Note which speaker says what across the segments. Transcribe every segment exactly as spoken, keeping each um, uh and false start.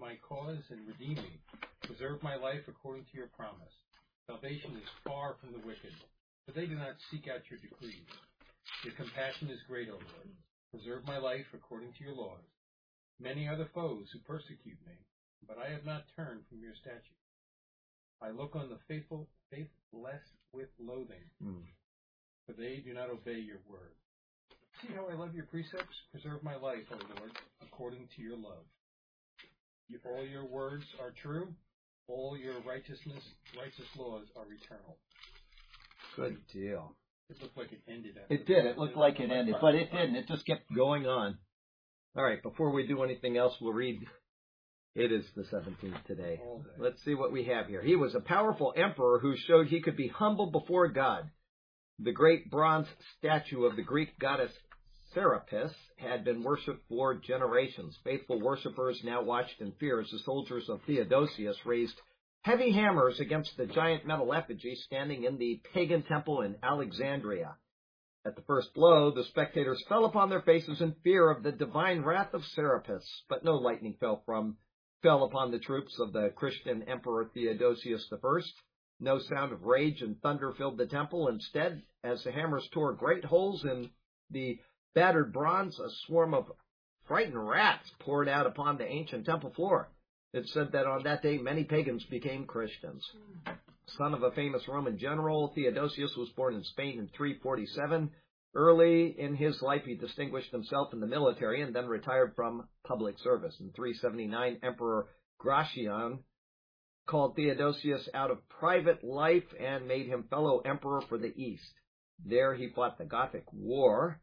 Speaker 1: my cause and redeem me. Preserve my life according to your promise. Salvation is far from the wicked, for they do not seek out your decrees. Your compassion is great, O Lord. Preserve my life according to your laws. Many are the foes who persecute me, but I have not turned from your statutes. I look on the faithful, faithless with loathing, mm. for they do not obey your word. See how I love your precepts? Preserve my life, O Lord, according to your love. All your words are true. All your righteousness, righteous laws are eternal.
Speaker 2: Good deal.
Speaker 1: It looked like it ended.
Speaker 2: It did. It looked like it ended, but it didn't. It just kept going on. All right, before we do anything else, we'll read. It is the seventeenth today. Let's see what we have here. He was a powerful emperor who showed he could be humble before God. The great bronze statue of the Greek goddess Serapis had been worshipped for generations. Faithful worshippers now watched in fear as the soldiers of Theodosius raised heavy hammers against the giant metal effigy standing in the pagan temple in Alexandria. At the first blow, the spectators fell upon their faces in fear of the divine wrath of Serapis, but no lightning fell from fell upon the troops of the Christian Emperor Theodosius the First. No sound of rage and thunder filled the temple. Instead, as the hammers tore great holes in the battered bronze, a swarm of frightened rats poured out upon the ancient temple floor. It said that on that day many pagans became Christians. Son of a famous Roman general, Theodosius was born in Spain in three forty-seven. Early in his life, he distinguished himself in the military and then retired from public service. In three seventy-nine, Emperor Gratian called Theodosius out of private life and made him fellow emperor for the East. There he fought the Gothic War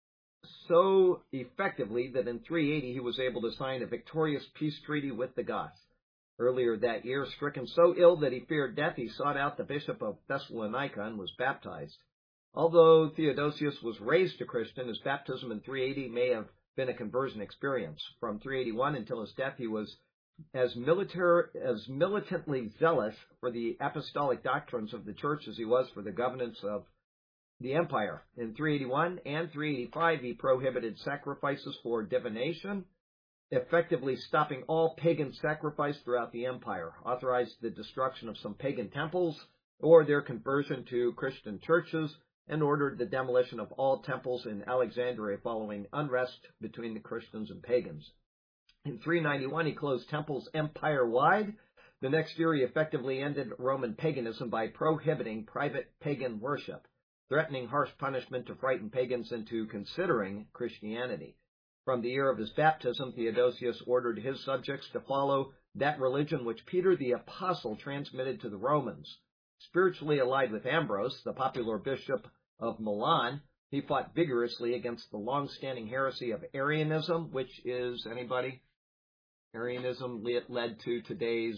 Speaker 2: so effectively that in three eighty he was able to sign a victorious peace treaty with the Goths. Earlier that year, stricken so ill that he feared death, he sought out the bishop of Thessalonica and was baptized. Although Theodosius was raised a Christian, his baptism in three eighty may have been a conversion experience. From three eighty-one until his death, he was as militar, as militantly zealous for the apostolic doctrines of the church as he was for the governance of the empire. In three eighty-one and three eighty-five, he prohibited sacrifices for divination, effectively stopping all pagan sacrifice throughout the empire, authorized the destruction of some pagan temples or their conversion to Christian churches, and ordered the demolition of all temples in Alexandria following unrest between the Christians and pagans. In three ninety-one, he closed temples empire-wide. The next year, he effectively ended Roman paganism by prohibiting private pagan worship, threatening harsh punishment to frighten pagans into considering Christianity. From the year of his baptism, Theodosius ordered his subjects to follow that religion which Peter the Apostle transmitted to the Romans. Spiritually allied with Ambrose, the popular bishop of Milan, he fought vigorously against the long-standing heresy of Arianism, which is, anybody? Arianism led to today's,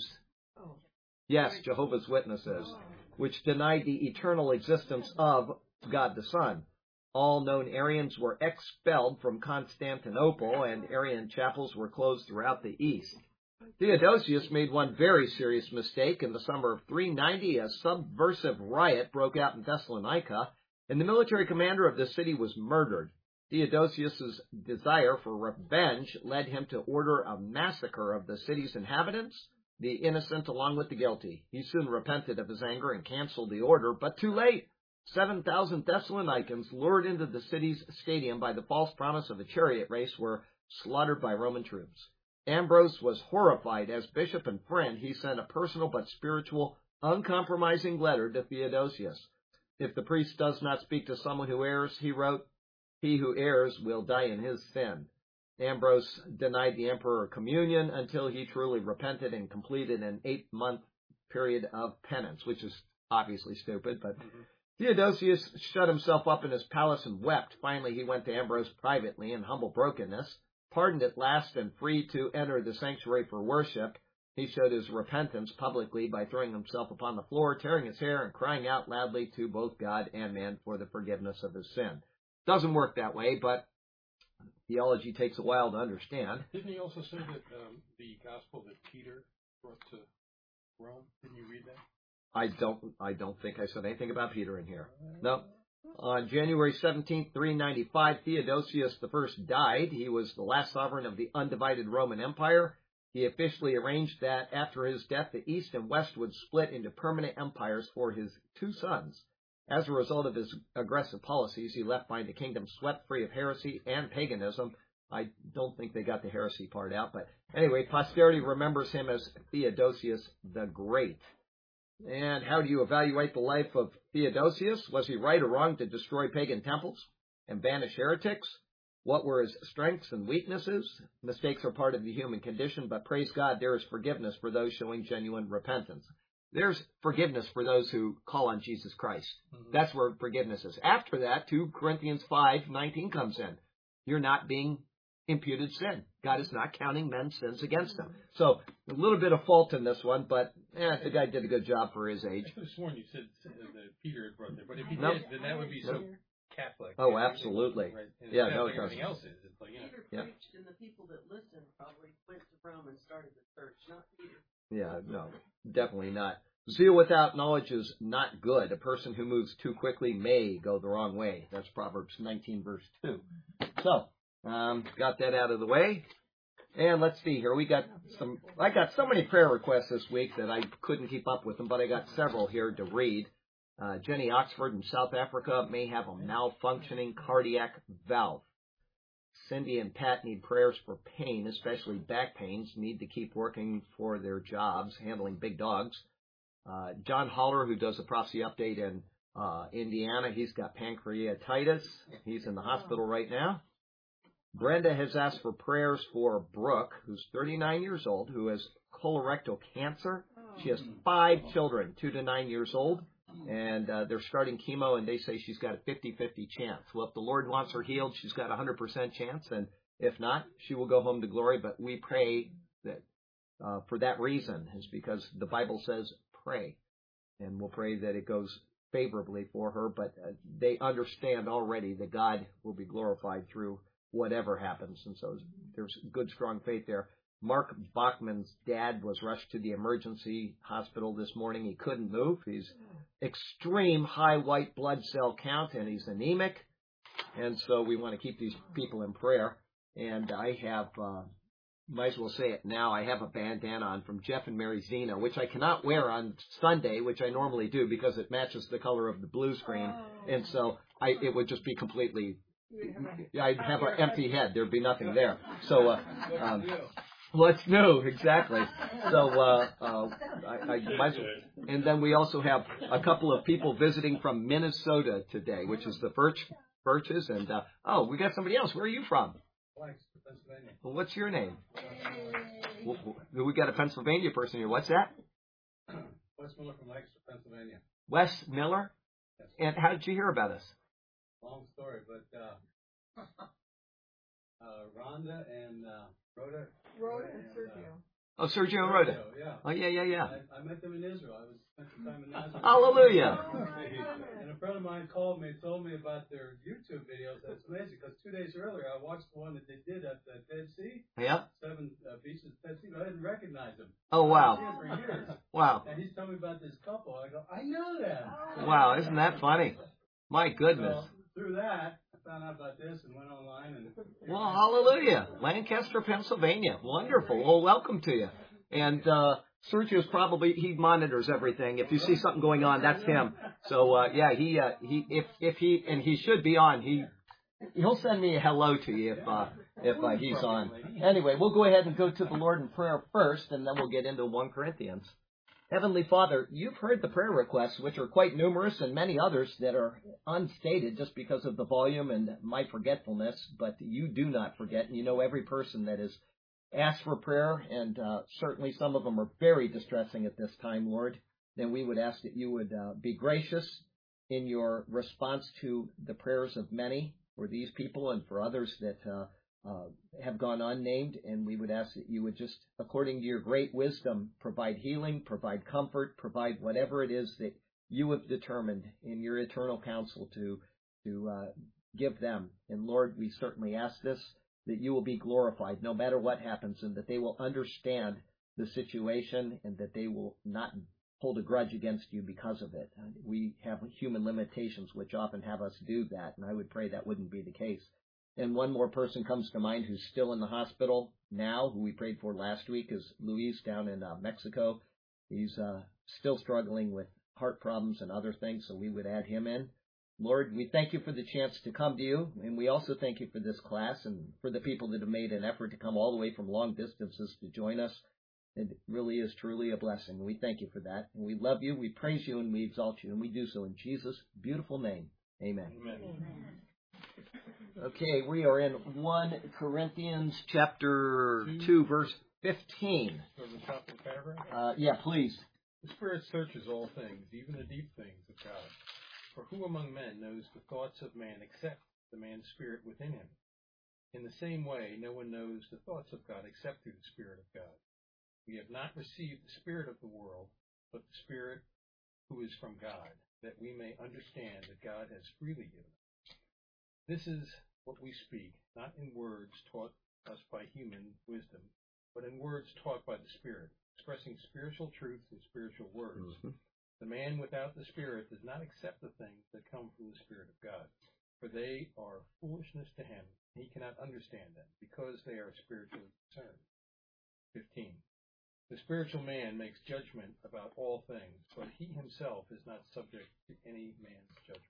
Speaker 2: yes, Jehovah's Witnesses, which denied the eternal existence of God the Son. All known Arians were expelled from Constantinople, and Arian chapels were closed throughout the East. Theodosius made one very serious mistake. In the summer of three ninety, a subversive riot broke out in Thessalonica, and the military commander of the city was murdered. Theodosius's desire for revenge led him to order a massacre of the city's inhabitants, the innocent along with the guilty. He soon repented of his anger and canceled the order, but too late. seven thousand Thessalonians, lured into the city's stadium by the false promise of a chariot race, were slaughtered by Roman troops. Ambrose was horrified. As bishop and friend, he sent a personal but spiritual, uncompromising letter to Theodosius. If the priest does not speak to someone who errs, he wrote, he who errs will die in his sin. Ambrose denied the emperor communion until he truly repented and completed an eight-month period of penance, which is obviously stupid, but mm-hmm. Theodosius shut himself up in his palace and wept. Finally, he went to Ambrose privately in humble brokenness. Pardoned at last and free to enter the sanctuary for worship, he showed his repentance publicly by throwing himself upon the floor, tearing his hair, and crying out loudly to both God and man for the forgiveness of his sin. Doesn't work that way, but theology takes a while to understand.
Speaker 1: Didn't he also say that um, the gospel that Peter brought to Rome? Didn't you read that?
Speaker 2: I don't. I don't think I said anything about Peter in here. No. On January seventeenth, three ninety-five, Theodosius the First died. He was the last sovereign of the undivided Roman Empire. He officially arranged that after his death, the East and West would split into permanent empires for his two sons. As a result of his aggressive policies, he left behind a kingdom swept free of heresy and paganism. I don't think they got the heresy part out, but anyway, posterity remembers him as Theodosius the Great. And how do you evaluate the life of Theodosius? Was he right or wrong to destroy pagan temples and banish heretics? What were his strengths and weaknesses? Mistakes are part of the human condition, but praise God, there is forgiveness for those showing genuine repentance. There's forgiveness for those who call on Jesus Christ. Mm-hmm. That's where forgiveness is. After that, Second Corinthians five nineteen comes in. You're not being imputed sin. God is not counting men's sins against them. So a little bit of fault in this one, but eh, the guy did a good job for his age.
Speaker 1: I could have sworn you said that Peter had brought that, but if he
Speaker 2: nope.
Speaker 1: did, then that would be so Catholic.
Speaker 2: Oh, absolutely.
Speaker 1: Right?
Speaker 2: Yeah, no,
Speaker 1: like
Speaker 2: it
Speaker 1: everything
Speaker 2: doesn't.
Speaker 1: else is. It's like, you know.
Speaker 3: Peter
Speaker 2: yeah.
Speaker 3: preached, and the people that listened probably went to Rome and started the church, not Peter.
Speaker 2: Yeah, no, definitely not. Zeal without knowledge is not good. A person who moves too quickly may go the wrong way. That's Proverbs nineteen, verse two. So, um, got that out of the way. And let's see here. We got some, I got so many prayer requests this week that I couldn't keep up with them, but I got several here to read. Uh, Jenny Oxford in South Africa may have a malfunctioning cardiac valve. Cindy and Pat need prayers for pain, especially back pains, need to keep working for their jobs, handling big dogs. Uh, John Holler, who does a prophecy update in uh, Indiana, he's got pancreatitis. He's in the hospital right now. Brenda has asked for prayers for Brooke, who's thirty-nine years old, who has colorectal cancer. She has five children, two to nine years old, and uh, they're starting chemo, and they say she's got a fifty-fifty chance. Well, if the Lord wants her healed, she's got a one hundred percent chance, and if not, she will go home to glory. But we pray that uh, for that reason, is because the Bible says pray, and we'll pray that it goes favorably for her, but uh, they understand already that God will be glorified through whatever happens, and so there's good, strong faith there. Mark Bachman's dad was rushed to the emergency hospital this morning. He couldn't move. He's extreme high white blood cell count, and he's anemic, and so we want to keep these people in prayer. And I have, uh, might as well say it now, I have a bandana on from Jeff and Mary Zena, which I cannot wear on Sunday, which I normally do because it matches the color of the blue screen, and so I, it would just be completely, I'd have an empty head. There'd be nothing there. So, uh, um, what's new? Exactly. So, uh, uh, I, I might, and then we also have a couple of people visiting from Minnesota today, which is the Birch, Birches, and, uh, oh, we got somebody else. Where are you from?
Speaker 1: Pennsylvania.
Speaker 2: Well, what's your name? We, we got a Pennsylvania person here. What's that?
Speaker 1: Wes Miller from Lancaster, Pennsylvania.
Speaker 2: Wes Miller?
Speaker 1: Yes.
Speaker 2: And how did you hear about us?
Speaker 1: Long story, but uh, uh, Rhonda and uh, Rhoda.
Speaker 3: Rhoda and Sergio.
Speaker 2: Uh, oh, Sergio and Rhoda.
Speaker 1: Yeah.
Speaker 2: Oh, yeah, yeah, yeah.
Speaker 1: I, I met them in Israel. I was spent some time in Israel.
Speaker 2: Hallelujah.
Speaker 1: And a friend of mine called me and told me about their YouTube videos. That's amazing because two days earlier I watched the one that they did at the Dead Sea.
Speaker 2: Yeah.
Speaker 1: Seven uh, beaches at Dead Sea, but I didn't recognize him.
Speaker 2: Oh, wow.
Speaker 1: I've seen him for years.
Speaker 2: Wow.
Speaker 1: And he's telling me about this couple. I go, I know them.
Speaker 2: Wow, isn't that funny? My goodness.
Speaker 1: So, through that, I found out about this and went online. and.
Speaker 2: Well, hallelujah. Lancaster, Pennsylvania. Wonderful. Well, welcome to you. And uh, Sergio's probably, he monitors everything. If you see something going on, that's him. So, uh, yeah, he, uh, he, if, if he, and he should be on, he, he'll send me a hello to you if, uh, if uh, he's on. Anyway, we'll go ahead and go to the Lord in prayer first, and then we'll get into First Corinthians. Heavenly Father, you've heard the prayer requests, which are quite numerous, and many others that are unstated just because of the volume and my forgetfulness, but you do not forget, and you know every person that has asked for prayer, and uh, certainly some of them are very distressing at this time, Lord. Then we would ask that you would uh, be gracious in your response to the prayers of many for these people and for others that uh, Uh, have gone unnamed, and we would ask that you would just, according to your great wisdom, provide healing, provide comfort, provide whatever it is that you have determined in your eternal counsel to to uh, give them. And Lord, we certainly ask this, that you will be glorified no matter what happens, and that they will understand the situation, and that they will not hold a grudge against you because of it. We have human limitations which often have us do that, and I would pray that wouldn't be the case. And one more person comes to mind who's still in the hospital now, who we prayed for last week, is Luis down in uh, Mexico. He's uh, still struggling with heart problems and other things, so we would add him in. Lord, we thank you for the chance to come to you, and we also thank you for this class and for the people that have made an effort to come all the way from long distances to join us. It really is truly a blessing. We thank you for that. And we love you, we praise you, and we exalt you, and we do so in Jesus' beautiful name. Amen.
Speaker 1: Amen.
Speaker 2: Okay, we are in First Corinthians chapter two, verse fifteen.
Speaker 1: So the top of the paragraph?
Speaker 2: Uh, yeah, please.
Speaker 1: The Spirit searches all things, even the deep things of God. For who among men knows the thoughts of man except the man's spirit within him? In the same way, no one knows the thoughts of God except through the Spirit of God. We have not received the spirit of the world, but the Spirit who is from God, that we may understand that God has freely given us. This is what we speak, not in words taught us by human wisdom, but in words taught by the Spirit, expressing spiritual truth in spiritual words. Mm-hmm. The man without the Spirit does not accept the things that come from the Spirit of God, for they are foolishness to him. He cannot understand them, because they are spiritually discerned. fifteen. The spiritual man makes judgment about all things, but he himself is not subject to any man's judgment.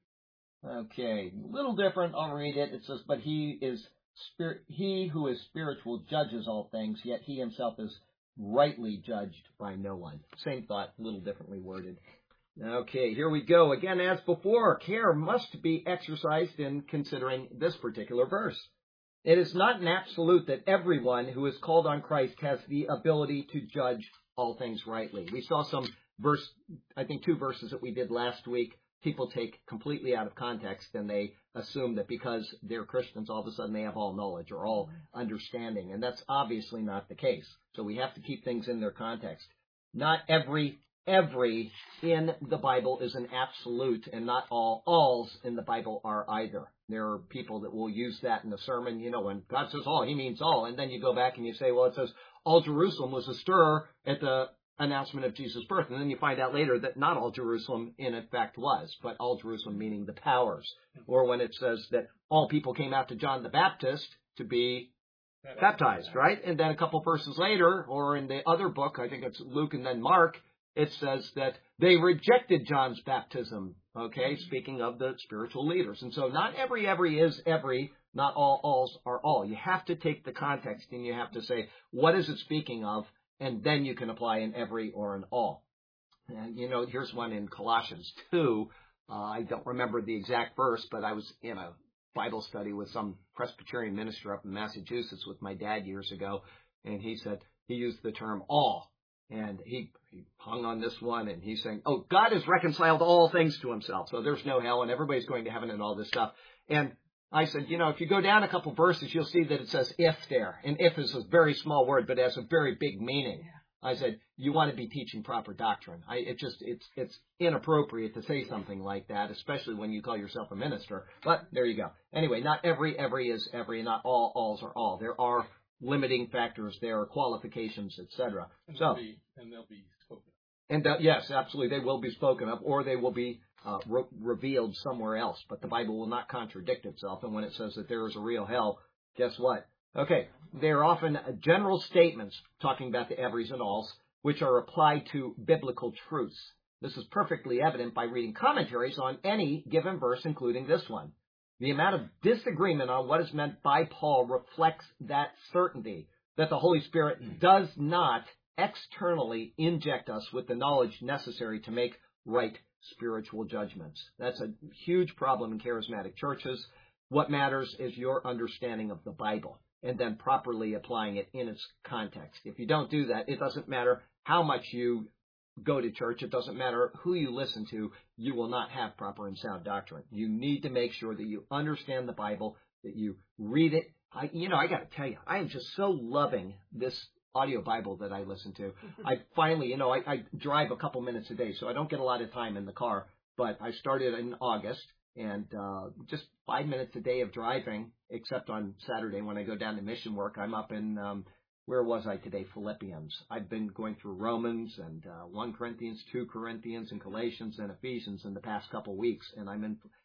Speaker 2: Okay, a little different. I'll read it. It says, but he is spirit, he who is spiritual judges all things, yet he himself is rightly judged by no one. Same thought, a little differently worded. Okay, here we go. Again, as before, care must be exercised in considering this particular verse. It is not an absolute that everyone who is called on Christ has the ability to judge all things rightly. We saw some verse, I think two verses that we did last week, people take completely out of context, and they assume that because they're Christians, all of a sudden they have all knowledge or all understanding. And that's obviously not the case. So we have to keep things in their context. Not every Every in the Bible is an absolute, and not all alls in the Bible are either. There are people that will use that in the sermon. You know, when God says all, he means all. And then you go back and you say, well, it says all Jerusalem was astir at the announcement of Jesus' birth. And then you find out later that not all Jerusalem in effect was, but all Jerusalem meaning the powers. Or when it says that all people came out to John the Baptist to be baptized, right? And then a couple verses later, or in the other book, I think it's Luke and then Mark, it says that they rejected John's baptism, okay, speaking of the spiritual leaders. And so not every every is every, not all alls are all. You have to take the context and you have to say, what is it speaking of? And then you can apply an every or an all. And, you know, here's one in Colossians two. Uh, I don't remember the exact verse, but I was in a Bible study with some Presbyterian minister up in Massachusetts with my dad years ago, and he said, he used the term all. And he, he hung on this one, and he's saying, oh, God has reconciled all things to himself, so there's no hell, and everybody's going to heaven and all this stuff. And I said, you know, if you go down a couple verses, you'll see that it says if there. And if is a very small word, but it has a very big meaning. I said, you want to be teaching proper doctrine. I, it just, it's, it's inappropriate to say something like that, especially when you call yourself a minister. But there you go. Anyway, not every, every is every, not all, alls are all. There are limiting factors, there are qualifications, et cetera.
Speaker 1: And
Speaker 2: so,
Speaker 1: they'll be, and they'll be spoken of.
Speaker 2: And uh, yes, absolutely, they will be spoken of, or they will be uh, re- revealed somewhere else. But the Bible will not contradict itself. And when it says that there is a real hell, guess what? Okay, they're often general statements talking about the everys and alls, which are applied to biblical truths. This is perfectly evident by reading commentaries on any given verse, including this one. The amount of disagreement on what is meant by Paul reflects that certainty that the Holy Spirit does not externally inject us with the knowledge necessary to make right spiritual judgments. That's a huge problem in charismatic churches. What matters is your understanding of the Bible and then properly applying it in its context. If you don't do that, it doesn't matter how much you go to church. It doesn't matter who you listen to. You will not have proper and sound doctrine. You need to make sure that you understand the Bible, that you read it. I, you know, I got to tell you, I am just so loving this audio Bible that I listen to. I finally, you know, I, I drive a couple minutes a day, so I don't get a lot of time in the car. But I started in August, and uh, just five minutes a day of driving, except on Saturday when I go down to mission work. I'm up in um, Where was I today? Philippians. I've been going through Romans and uh, First Corinthians, Second Corinthians, and Galatians and Ephesians in the past couple weeks, and I'm in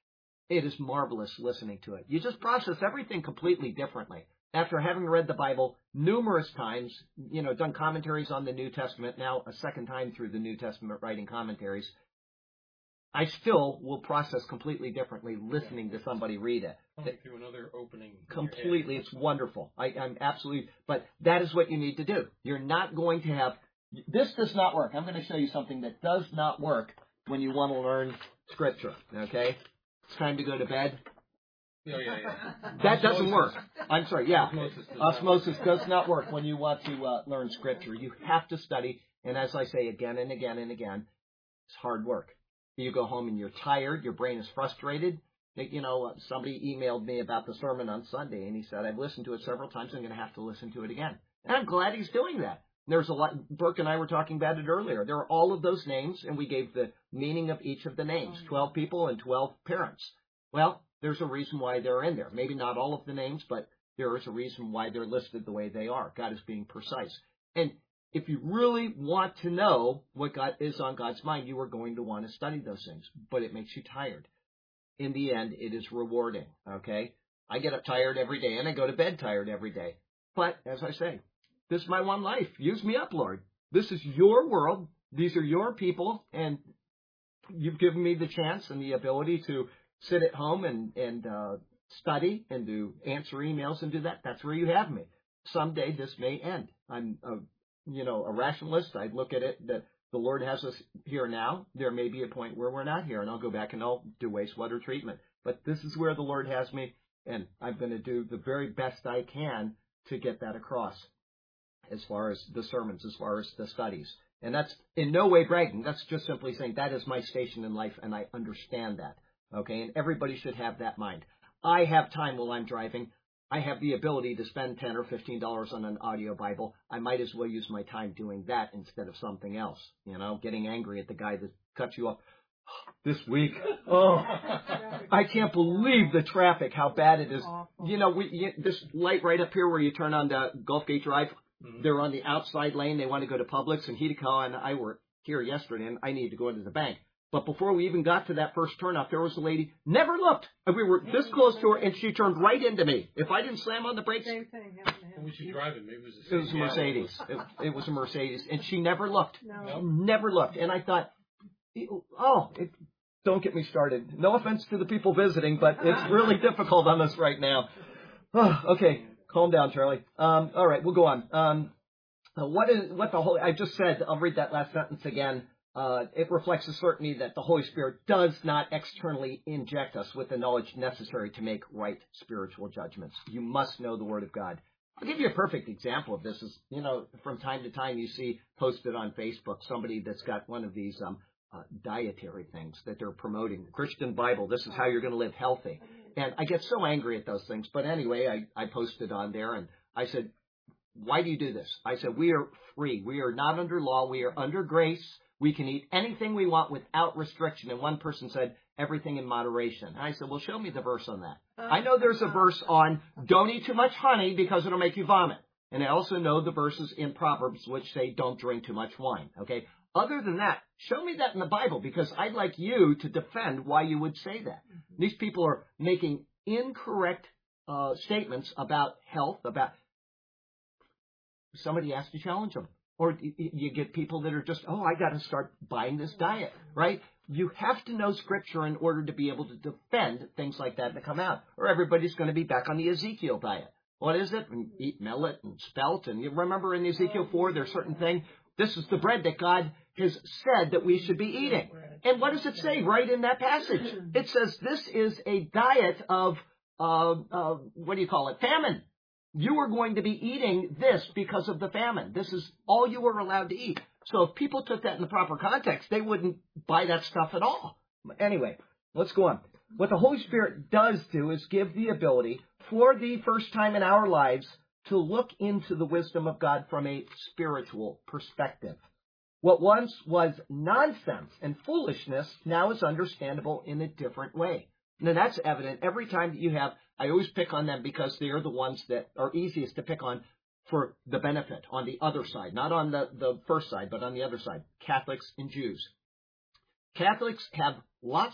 Speaker 2: it is marvelous listening to it. You just process everything completely differently. After having read the Bible numerous times, you know, done commentaries on the New Testament, now a second time through the New Testament writing commentaries, I still will process completely differently listening to somebody read it.
Speaker 1: Coming through another opening.
Speaker 2: Completely. It's wonderful. I, I'm absolutely, but that is what you need to do. You're not going to have, this does not work. I'm going to show you something that does not work when you want to learn Scripture, okay? It's time to go to bed.
Speaker 1: Yeah, yeah, yeah.
Speaker 2: That doesn't work. I'm sorry, yeah.
Speaker 1: Osmosis does
Speaker 2: Osmosis does not work when you want to uh, learn Scripture. You have to study, and as I say again and again and again, it's hard work. You go home and you're tired, your brain is frustrated. You know, somebody emailed me about the sermon on Sunday, and he said, I've listened to it several times, I'm going to have to listen to it again. And I'm glad he's doing that. There's a lot, Burke and I were talking about it earlier. There are all of those names, and we gave the meaning of each of the names, twelve people and twelve parents. Well, there's a reason why they're in there. Maybe not all of the names, but there is a reason why they're listed the way they are. God is being precise. And if you really want to know what God is on God's mind, you are going to want to study those things, but it makes you tired. In the end, it is rewarding, okay? I get up tired every day, and I go to bed tired every day. But, as I say, this is my one life. Use me up, Lord. This is your world. These are your people, and you've given me the chance and the ability to sit at home and, and uh, study and do answer emails and do that. That's where you have me. Someday this may end. I'm a, you know, a rationalist. I look at it that the Lord has us here now. There may be a point where we're not here, and I'll go back and I'll do wastewater treatment. But this is where the Lord has me, and I'm going to do the very best I can to get that across as far as the sermons, as far as the studies. And that's in no way bragging. That's just simply saying that is my station in life, and I understand that. Okay, and everybody should have that mind. I have time while I'm driving. I have the ability to spend ten or fifteen dollars on an audio Bible. I might as well use my time doing that instead of something else. You know, getting angry at the guy that cuts you off this week. Oh, I can't believe the traffic, how bad it is. You know, we you, this light right up here where you turn on the Gulf Gate Drive, mm-hmm. They're on the outside lane. They want to go to Publix, and Hideko and I were here yesterday, and I need to go into the bank. But before we even got to that first turnoff, there was a lady, never looked. We were this close to her, and she turned right into me. If I didn't slam on the brakes.
Speaker 3: Same thing.
Speaker 1: What was she driving? Maybe it was a,
Speaker 2: it was a Mercedes. It, it was a Mercedes. And she never looked.
Speaker 3: No.
Speaker 2: Never looked. And I thought, oh, it, don't get me started. No offense to the people visiting, but it's really difficult on us right now. Oh, okay, calm down, Charlie. Um, all right, we'll go on. Um, what is what the Holy? I just said. I'll read that last sentence again. Uh, it reflects the certainty that the Holy Spirit does not externally inject us with the knowledge necessary to make right spiritual judgments. You must know the Word of God. I'll give you a perfect example of this. Is you know, from time to time you see posted on Facebook somebody that's got one of these um, uh, dietary things that they're promoting. Christian Bible, this is how you're going to live healthy. And I get so angry at those things. But anyway, I, I posted on there and I said, why do you do this? I said, we are free. We are not under law. We are under grace. We can eat anything we want without restriction. And one person said, everything in moderation. And I said, well, show me the verse on that. I know there's a verse on don't eat too much honey because it'll make you vomit. And I also know the verses in Proverbs which say don't drink too much wine. Okay. Other than that, show me that in the Bible because I'd like you to defend why you would say that. Mm-hmm. These people are making incorrect uh, statements about health, about somebody has to challenge them. Or you get people that are just, oh, I got to start buying this diet, right? You have to know Scripture in order to be able to defend things like that that come out. Or everybody's going to be back on the Ezekiel diet. What is it? And eat millet and spelt. And you remember in Ezekiel four, there's certain thing. This is the bread that God has said that we should be eating. And what does it say right in that passage? It says this is a diet of, uh, uh, what do you call it, famine. You are going to be eating this because of the famine. This is all you are allowed to eat. So if people took that in the proper context, they wouldn't buy that stuff at all. Anyway, let's go on. What the Holy Spirit does do is give the ability for the first time in our lives to look into the wisdom of God from a spiritual perspective. What once was nonsense and foolishness now is understandable in a different way. Now that's evident every time that you have, I always pick on them because they are the ones that are easiest to pick on for the benefit on the other side, not on the, the first side, but on the other side, Catholics and Jews. Catholics have lots of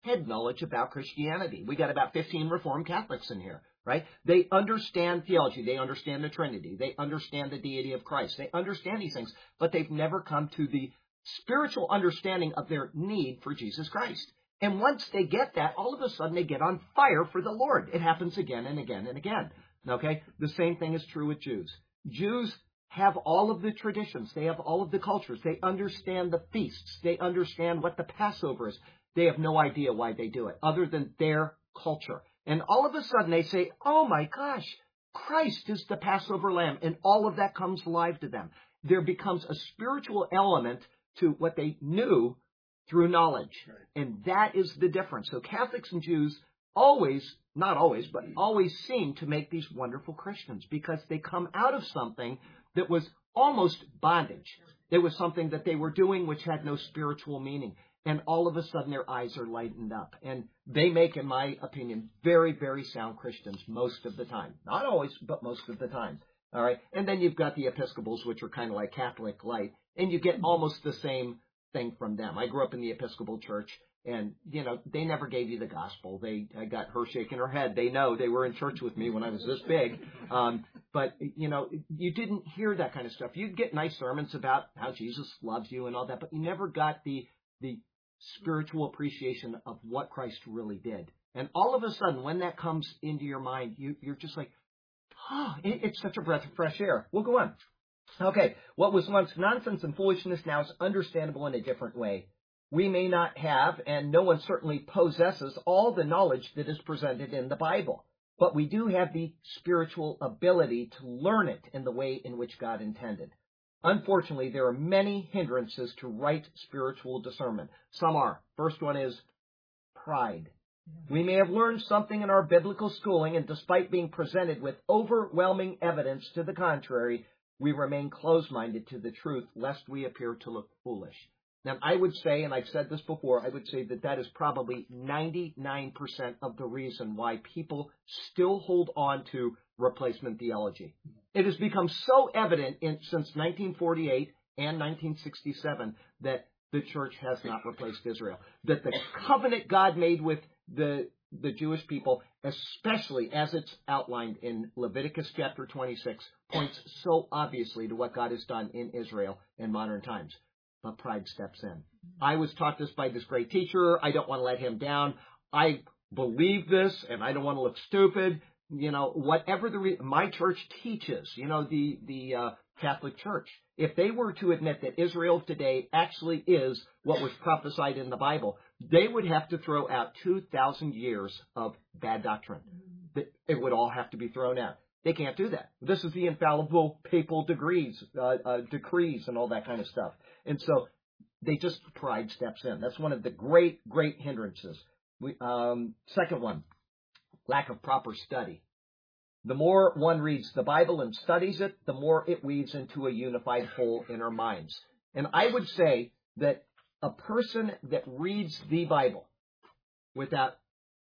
Speaker 2: head knowledge about Christianity. We got about fifteen Reformed Catholics in here, right? They understand theology. They understand the Trinity. They understand the deity of Christ. They understand these things, but they've never come to the spiritual understanding of their need for Jesus Christ. And once they get that, all of a sudden they get on fire for the Lord. It happens again and again and again. Okay? The same thing is true with Jews. Jews have all of the traditions. They have all of the cultures. They understand the feasts. They understand what the Passover is. They have no idea why they do it, other than their culture. And all of a sudden they say, oh my gosh, Christ is the Passover lamb. And all of that comes alive to them. There becomes a spiritual element to what they knew through knowledge. Right. And that is the difference. So Catholics and Jews always, not always, but always seem to make these wonderful Christians because they come out of something that was almost bondage. It was something that they were doing which had no spiritual meaning. And all of a sudden their eyes are lightened up. And they make, in my opinion, very, very sound Christians most of the time. Not always, but most of the time. All right. And then you've got the Episcopals, which are kind of like Catholic light. And you get almost the same thing from them. I grew up in the Episcopal Church. And, you know, they never gave you the gospel. They, I got her shaking her head. They know they were in church with me when I was this big. Um, but, you know, you didn't hear that kind of stuff. You'd get nice sermons about how Jesus loves you and all that, but you never got the, the spiritual appreciation of what Christ really did. And all of a sudden, when that comes into your mind, you, you're just like, oh, it, it's such a breath of fresh air. We'll go on. Okay. What was once nonsense and foolishness now is understandable in a different way. We may not have, and no one certainly possesses, all the knowledge that is presented in the Bible. But we do have the spiritual ability to learn it in the way in which God intended. Unfortunately, there are many hindrances to right spiritual discernment. Some are. First one is pride. We may have learned something in our biblical schooling, and despite being presented with overwhelming evidence to the contrary, we remain closed-minded to the truth, lest we appear to look foolish. Now, I would say, and I've said this before, I would say that that is probably ninety-nine percent of the reason why people still hold on to replacement theology. It has become so evident in, since nineteen forty-eight and nineteen sixty-seven that the church has not replaced Israel. That the covenant God made with the, the Jewish people, especially as it's outlined in Leviticus chapter twenty-six, points so obviously to what God has done in Israel in modern times. But pride steps in. I was taught this by this great teacher. I don't want to let him down. I believe this, and I don't want to look stupid. You know, whatever the re- my church teaches, you know, the the uh, Catholic Church, if they were to admit that Israel today actually is what was prophesied in the Bible, they would have to throw out two thousand years of bad doctrine. It would all have to be thrown out. They can't do that. This is the infallible papal degrees, uh, uh, decrees and all that kind of stuff. And so they just, pride steps in. That's one of the great, great hindrances. We, um, second one, lack of proper study. The more one reads the Bible and studies it, the more it weaves into a unified whole in our minds. And I would say that a person that reads the Bible without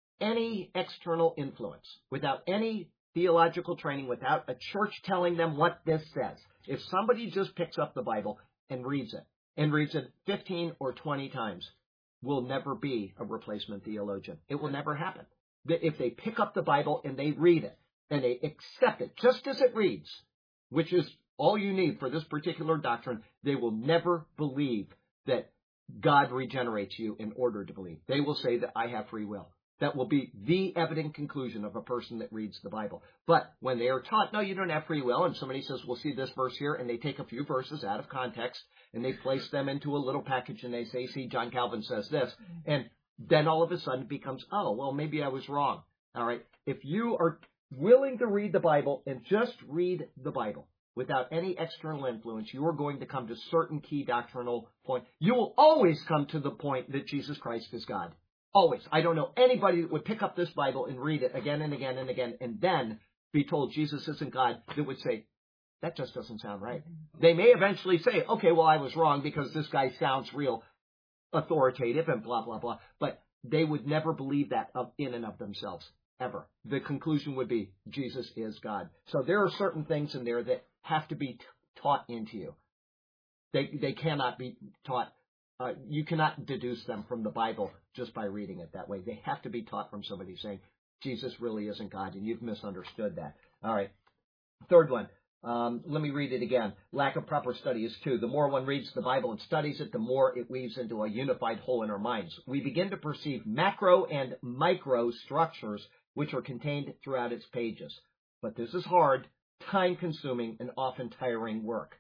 Speaker 2: any external influence, without any theological training, without a church telling them what this says. If somebody just picks up the Bible and reads it, and reads it fifteen or twenty times, will never be a replacement theologian. It will never happen. If they pick up the Bible and they read it, and they accept it just as it reads, which is all you need for this particular doctrine, they will never believe that God regenerates you in order to believe. They will say that I have free will. That will be the evident conclusion of a person that reads the Bible. But when they are taught, no, you don't have free will, and somebody says, we'll see this verse here, and they take a few verses out of context, and they place them into a little package, and they say, see, John Calvin says this. And then all of a sudden it becomes, oh, well, maybe I was wrong. All right. If you are willing to read the Bible and just read the Bible without any external influence, you are going to come to certain key doctrinal points. You will always come to the point that Jesus Christ is God. Always. I don't know anybody that would pick up this Bible and read it again and again and again and then be told Jesus isn't God that would say, that just doesn't sound right. They may eventually say, okay, well, I was wrong because this guy sounds real authoritative and blah, blah, blah. But they would never believe that of, in and of themselves, ever. The conclusion would be Jesus is God. So there are certain things in there that have to be t- taught into you. They, they cannot be taught uh, you cannot deduce them from the Bible just by reading it that way. They have to be taught from somebody saying, Jesus really isn't God, and you've misunderstood that. All right. Third one. Um, let me read it again. Lack of proper study is two. The more one reads the Bible and studies it, the more it weaves into a unified whole in our minds. We begin to perceive macro and micro structures which are contained throughout its pages. But this is hard, time-consuming, and often tiring work.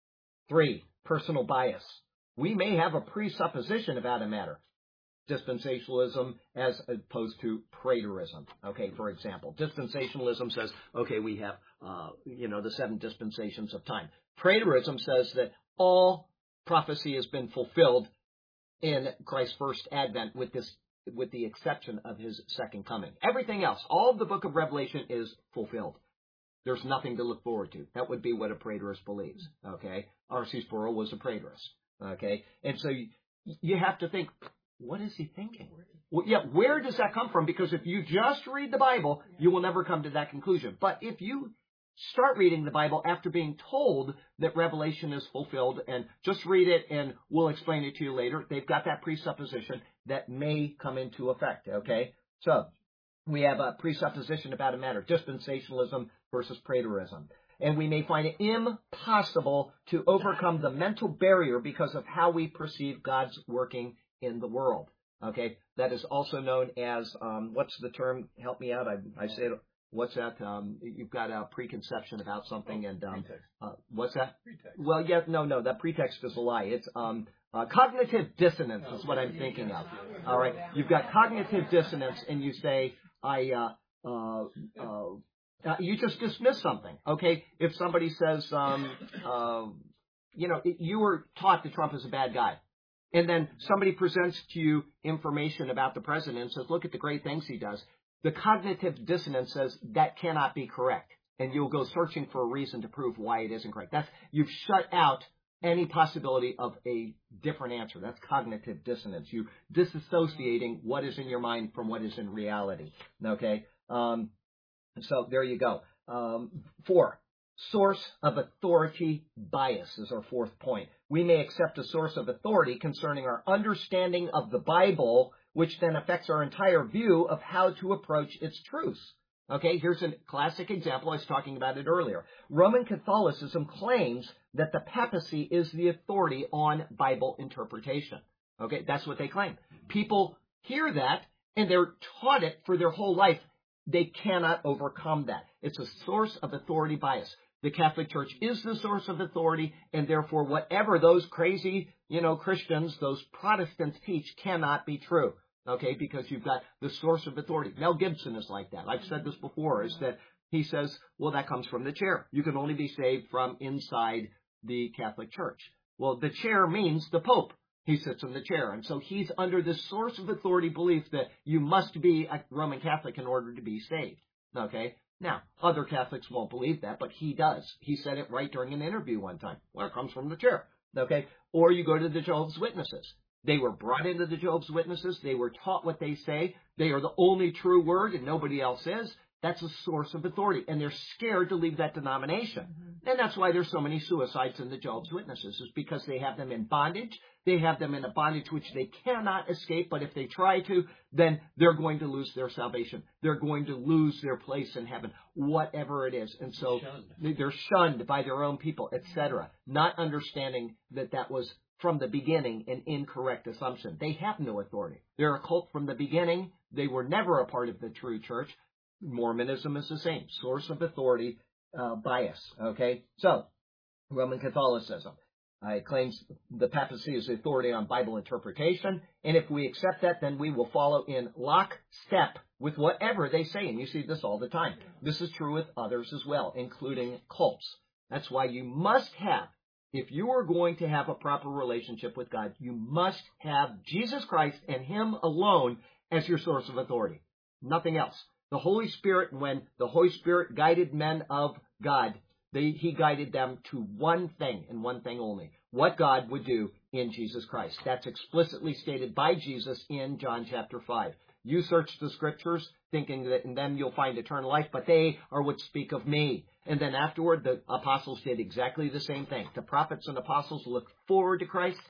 Speaker 2: Three, personal bias. We may have a presupposition about a matter. Dispensationalism as opposed to preterism. Okay, for example, dispensationalism says, okay, we have, uh, you know, the seven dispensations of time. Preterism says that all prophecy has been fulfilled in Christ's first advent with this, with the exception of his second coming. Everything else, all of the book of Revelation is fulfilled. There's nothing to look forward to. That would be what a preterist believes. Okay, R C Sproul was a preterist. Okay, and so you, you have to think, what is he thinking? Well, yeah, where does that come from? Because if you just read the Bible, you will never come to that conclusion. But if you start reading the Bible after being told that Revelation is fulfilled and just read it and we'll explain it to you later, they've got that presupposition that may come into effect, okay? So we have a presupposition about a matter, dispensationalism versus preterism. And we may find it impossible to overcome the mental barrier because of how we perceive God's working in the world. Okay, that is also known as, um, what's the term? Help me out. I, I say it. What's that? Um, you've got a preconception about something, and um, uh, what's that? Pretext. Well, yeah, no, no, that pretext is a lie. It's um, uh, cognitive dissonance is what I'm thinking of. All right, you've got cognitive dissonance, and you say, I, uh, uh, uh, uh, you just dismiss something. Okay, if somebody says, um, uh, you know, you were taught that Trump is a bad guy. And then somebody presents to you information about the president and says, look at the great things he does. The cognitive dissonance says that cannot be correct. And you'll go searching for a reason to prove why it isn't correct. That's, you've shut out any possibility of a different answer. That's cognitive dissonance. You disassociating what is in your mind from what is in reality. Okay? Um, so there you go. Um, four. Source of authority bias is our fourth point. We may accept a source of authority concerning our understanding of the Bible, which then affects our entire view of how to approach its truths. Okay, here's a classic example. I was talking about it earlier. Roman Catholicism claims that the papacy is the authority on Bible interpretation. Okay, that's what they claim. People hear that, and they're taught it for their whole life. They cannot overcome that. It's a source of authority bias. The Catholic Church is the source of authority, and therefore whatever those crazy, you know, Christians, those Protestants teach cannot be true. Okay, because you've got the source of authority. Mel Gibson is like that. I've said this before, is that he says, well, that comes from the chair. You can only be saved from inside the Catholic Church. Well, the chair means the Pope. He sits in the chair. And so he's under this source of authority belief that you must be a Roman Catholic in order to be saved. Okay? Now, other Catholics won't believe that, but he does. He said it right during an interview one time. Well, it comes from the chair. Okay? Or you go to the Jehovah's Witnesses. They were brought into the Jehovah's Witnesses. They were taught what they say. They are the only true word and nobody else is. That's a source of authority. And they're scared to leave that denomination. Mm-hmm. And that's why there's so many suicides in the Jehovah's Witnesses, is because they have them in bondage. They have them in a bondage which they cannot escape. But if they try to, then they're going to lose their salvation. They're going to lose their place in heaven, whatever it is. And so shunned. They're shunned by their own people, et cetera, not understanding that that was from the beginning an incorrect assumption. They have no authority. They're a cult from the beginning. They were never a part of the true church. Mormonism is the same. Source of authority uh, bias. Okay? So, Roman Catholicism uh, claims the papacy is the authority on Bible interpretation. And if we accept that, then we will follow in lockstep with whatever they say. And you see this all the time. This is true with others as well, including cults. That's why you must have, if you are going to have a proper relationship with God, you must have Jesus Christ and Him alone as your source of authority. Nothing else. The Holy Spirit, when the Holy Spirit guided men of God, they, He guided them to one thing and one thing only. What God would do in Jesus Christ. That's explicitly stated by Jesus in John chapter five. You search the Scriptures thinking that in them you'll find eternal life, but they are what speak of me. And then afterward, the apostles did exactly the same thing. The prophets and apostles looked forward to Christ.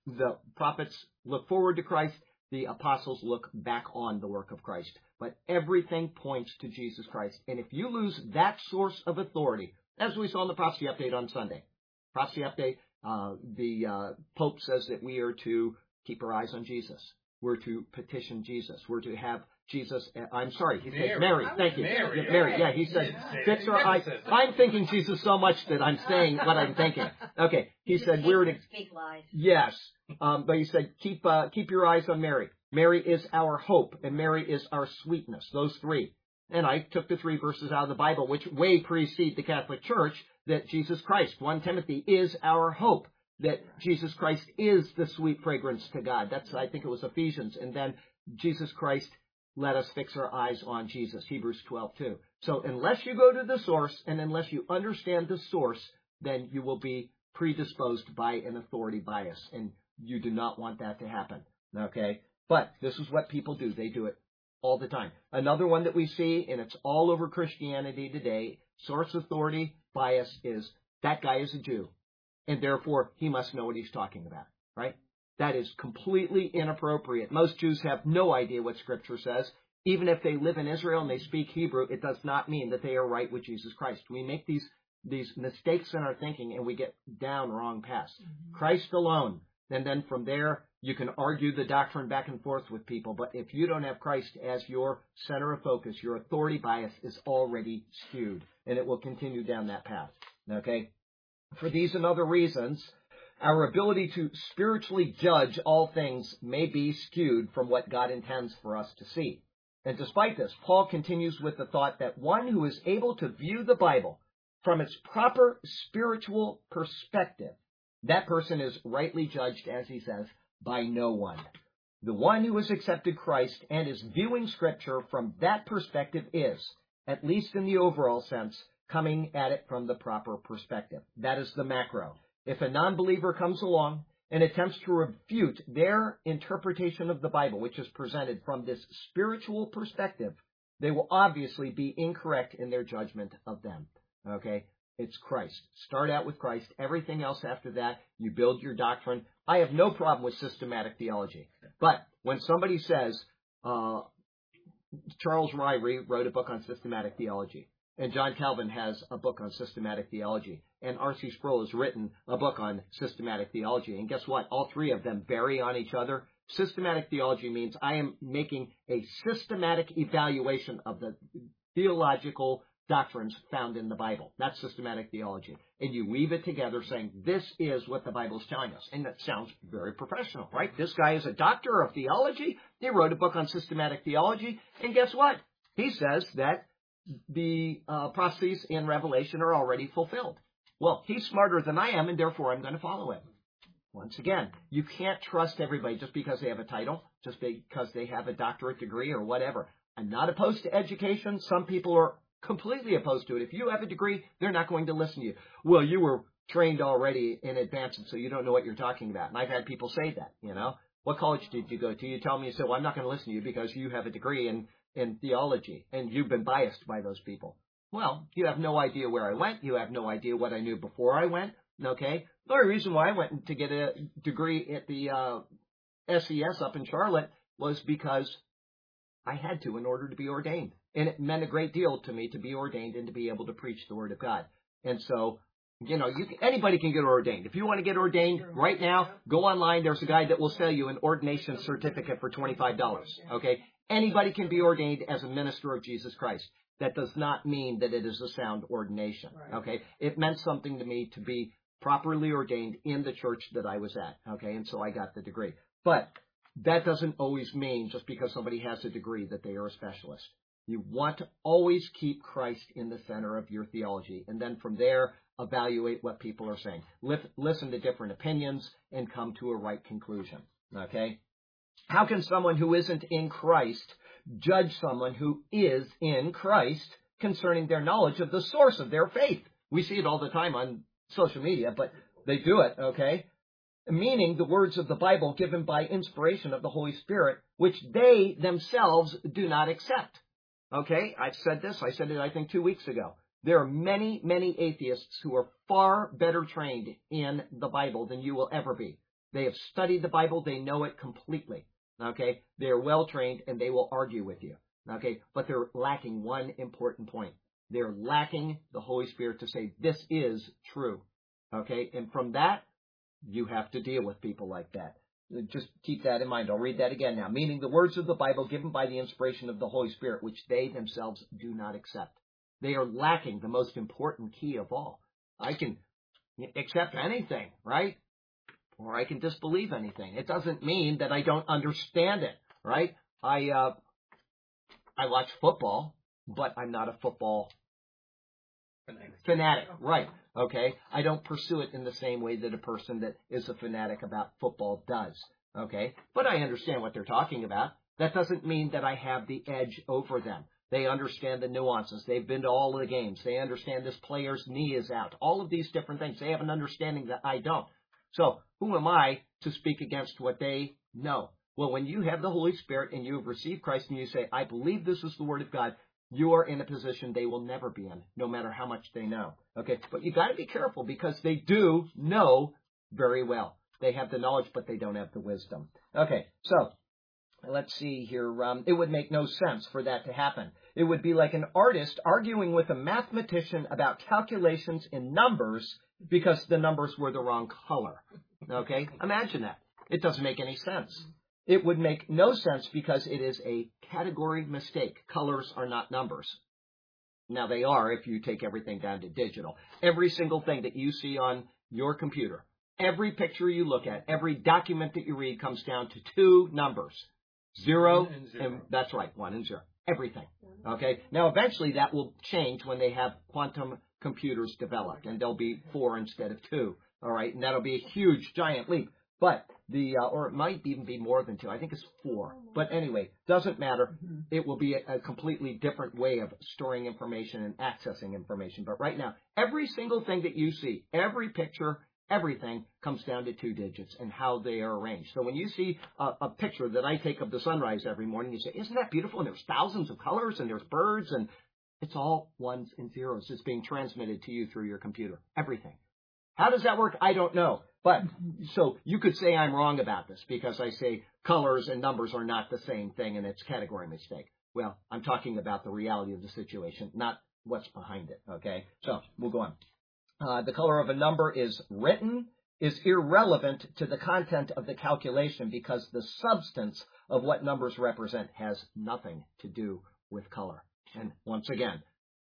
Speaker 2: the prophets look forward to Christ. The apostles look back on the work of Christ. But everything points to Jesus Christ. And if you lose that source of authority, as we saw in the prophecy update on Sunday, prophecy update, uh, the uh, Pope says that we are to keep our eyes on Jesus. We're to petition Jesus. We're to have Jesus. Uh, I'm sorry, he
Speaker 1: Mary.
Speaker 2: says Mary. Thank you.
Speaker 1: Mary.
Speaker 2: Yeah, Mary. Yeah, he said fix our eyes. I'm thinking Jesus so much that I'm saying what I'm thinking. Okay, he said we're to
Speaker 4: speak lies.
Speaker 2: Yes, um, but he said keep uh, keep your eyes on Mary. Mary is our hope, and Mary is our sweetness. Those three. And I took the three verses out of the Bible, which way precede the Catholic Church, that Jesus Christ, First Timothy, is our hope. That Jesus Christ is the sweet fragrance to God. That's, I think it was Ephesians. And then Jesus Christ, let us fix our eyes on Jesus, Hebrews twelve two. So unless you go to the source and unless you understand the source, then you will be predisposed by an authority bias. And you do not want that to happen. Okay? But this is what people do. They do it all the time. Another one that we see, and it's all over Christianity today, source authority bias is that guy is a Jew. And therefore, he must know what he's talking about, right? That is completely inappropriate. Most Jews have no idea what Scripture says. Even if they live in Israel and they speak Hebrew, it does not mean that they are right with Jesus Christ. We make these, these mistakes in our thinking and we get down wrong paths. Mm-hmm. Christ alone. And then from there, you can argue the doctrine back and forth with people. But if you don't have Christ as your center of focus, your authority bias is already skewed. And it will continue down that path. Okay? For these and other reasons, our ability to spiritually judge all things may be skewed from what God intends for us to see. And despite this, Paul continues with the thought that one who is able to view the Bible from its proper spiritual perspective, that person is rightly judged, as he says, by no one. The one who has accepted Christ and is viewing Scripture from that perspective is, at least in the overall sense, coming at it from the proper perspective. That is the macro. If a non-believer comes along and attempts to refute their interpretation of the Bible, which is presented from this spiritual perspective, they will obviously be incorrect in their judgment of them. Okay? It's Christ. Start out with Christ. Everything else after that, you build your doctrine. I have no problem with systematic theology. But when somebody says, uh, Charles Ryrie wrote a book on systematic theology, and John Calvin has a book on systematic theology, and R C Sproul has written a book on systematic theology. And guess what? All three of them vary on each other. Systematic theology means I am making a systematic evaluation of the theological doctrines found in the Bible. That's systematic theology. And you weave it together saying, this is what the Bible is telling us. And that sounds very professional, right? This guy is a doctor of theology. He wrote a book on systematic theology. And guess what? He says that the uh, prophecies in Revelation are already fulfilled. Well, he's smarter than I am, and therefore I'm going to follow him. Once again, you can't trust everybody just because they have a title, just because they have a doctorate degree or whatever. I'm not opposed to education. Some people are completely opposed to it. If you have a degree, they're not going to listen to you. Well, you were trained already in advance, and so you don't know what you're talking about. And I've had people say that, you know. What college did you go to? You tell me, you say, well, I'm not going to listen to you because you have a degree in in theology, and you've been biased by those people. Well, you have no idea where I went. You have no idea what I knew before I went, okay? The only reason why I went to get a degree at the uh, S E S up in Charlotte was because I had to in order to be ordained. And it meant a great deal to me to be ordained and to be able to preach the Word of God. And so, you know, you can, anybody can get ordained. If you want to get ordained right now, go online. There's a guy that will sell you an ordination certificate for twenty-five dollars, okay? Anybody can be ordained as a minister of Jesus Christ. That does not mean that it is a sound ordination, okay? It meant something to me to be properly ordained in the church that I was at, okay? And so I got the degree. But that doesn't always mean just because somebody has a degree that they are a specialist. You want to always keep Christ in the center of your theology, and then from there, evaluate what people are saying. Listen to different opinions and come to a right conclusion, okay? How can someone who isn't in Christ judge someone who is in Christ concerning their knowledge of the source of their faith? We see it all the time on social media, but they do it, okay? Meaning the words of the Bible given by inspiration of the Holy Spirit, which they themselves do not accept. Okay, I've said this. I said it, I think, two weeks ago. There are many, many atheists who are far better trained in the Bible than you will ever be. They have studied the Bible. They know it completely. Okay? They're well trained and they will argue with you. Okay? But they're lacking one important point. They're lacking the Holy Spirit to say, this is true. Okay? And from that, you have to deal with people like that. Just keep that in mind. I'll read that again now. Meaning the words of the Bible given by the inspiration of the Holy Spirit, which they themselves do not accept. They are lacking the most important key of all. I can accept anything, right? Or I can disbelieve anything. It doesn't mean that I don't understand it, right? I uh, I watch football, but I'm not a football fanatic. fanatic, right? Okay, I don't pursue it in the same way that a person that is a fanatic about football does. Okay, but I understand what they're talking about. That doesn't mean that I have the edge over them. They understand the nuances. They've been to all of the games. They understand this player's knee is out. All of these different things. They have an understanding that I don't. So who am I to speak against what they know? Well, when you have the Holy Spirit and you have received Christ and you say, I believe this is the Word of God, you are in a position they will never be in, no matter how much they know. Okay, but you got to be careful because they do know very well. They have the knowledge, but they don't have the wisdom. Okay, so let's see here. Um, it would make no sense for that to happen. It would be like an artist arguing with a mathematician about calculations in numbers because the numbers were the wrong color. Okay, imagine that. It doesn't make any sense. It would make no sense because it is a category mistake. Colors are not numbers. Now, they are if you take everything down to digital. Every single thing that you see on your computer, every picture you look at, every document that you read comes down to two numbers. Zero,
Speaker 1: one and, zero.
Speaker 2: and that's right, one and zero. Everything. Okay? Now, eventually that will change when they have quantum computers developed, and there'll be four instead of two. All right? And that'll be a huge, giant leap. But the, uh, or it might even be more than two. I think it's four. But anyway, doesn't matter. It will be a, a completely different way of storing information and accessing information. But right now, every single thing that you see, every picture, everything comes down to two digits and how they are arranged. So when you see a, a picture that I take of the sunrise every morning, you say, isn't that beautiful? And there's thousands of colors and there's birds and it's all ones and zeros. It's being transmitted to you through your computer. Everything. How does that work? I don't know. But so you could say I'm wrong about this because I say colors and numbers are not the same thing and it's category mistake. Well, I'm talking about the reality of the situation, not what's behind it. Okay, so we'll go on. Uh, the color of a number is written is irrelevant to the content of the calculation because the substance of what numbers represent has nothing to do with color. And once again,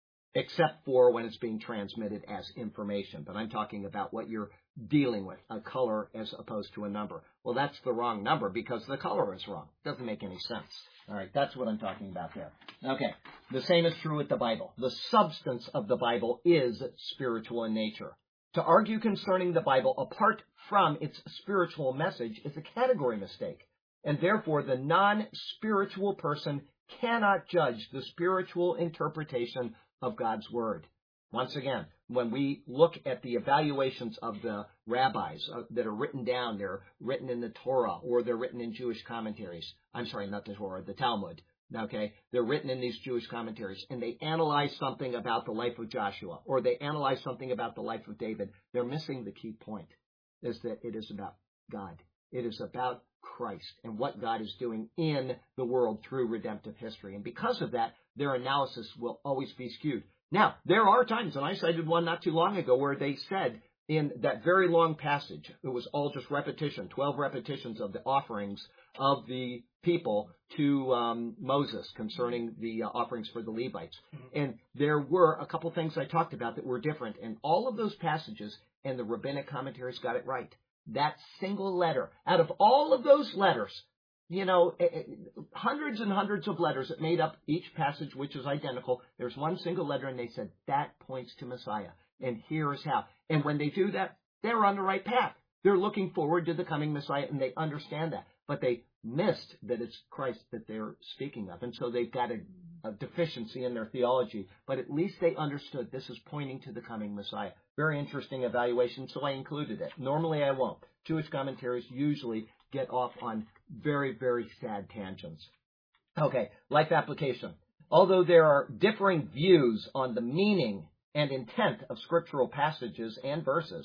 Speaker 2: except for when it's being transmitted as information. But I'm talking about what you're dealing with, a color as opposed to a number. Well, that's the wrong number because the color is wrong. Doesn't make any sense. All right, that's what I'm talking about there. Okay, the same is true with the Bible. The substance of the Bible is spiritual in nature. To argue concerning the Bible apart from its spiritual message is a category mistake. And therefore, the non-spiritual person cannot judge the spiritual interpretation of God's Word. Once again, when we look at the evaluations of the rabbis uh, that are written down, they're written in the Torah or they're written in Jewish commentaries. I'm sorry, not the Torah, the Talmud. Okay, they're written in these Jewish commentaries, and they analyze something about the life of Joshua or they analyze something about the life of David. They're missing the key point, is that it is about God. It is about Christ and what God is doing in the world through redemptive history. And because of that, their analysis will always be skewed. Now, there are times, and I cited one not too long ago, where they said in that very long passage, it was all just repetition, twelve repetitions of the offerings of the people to um, Moses concerning the uh, offerings for the Levites. Mm-hmm. And there were a couple things I talked about that were different. And all of those passages and the rabbinic commentaries got it right. That single letter, out of all of those letters, you know, hundreds and hundreds of letters that made up each passage, which is identical. There's one single letter, and they said, that points to Messiah. And here is how. And when they do that, they're on the right path. They're looking forward to the coming Messiah, and they understand that. But they missed that it's Christ that they're speaking of. And so they've got a, a deficiency in their theology. But at least they understood this is pointing to the coming Messiah. Very interesting evaluation, so I included it. Normally I won't. Jewish commentaries usually get off on very, very sad tangents. Okay, life application. Although there are differing views on the meaning and intent of scriptural passages and verses,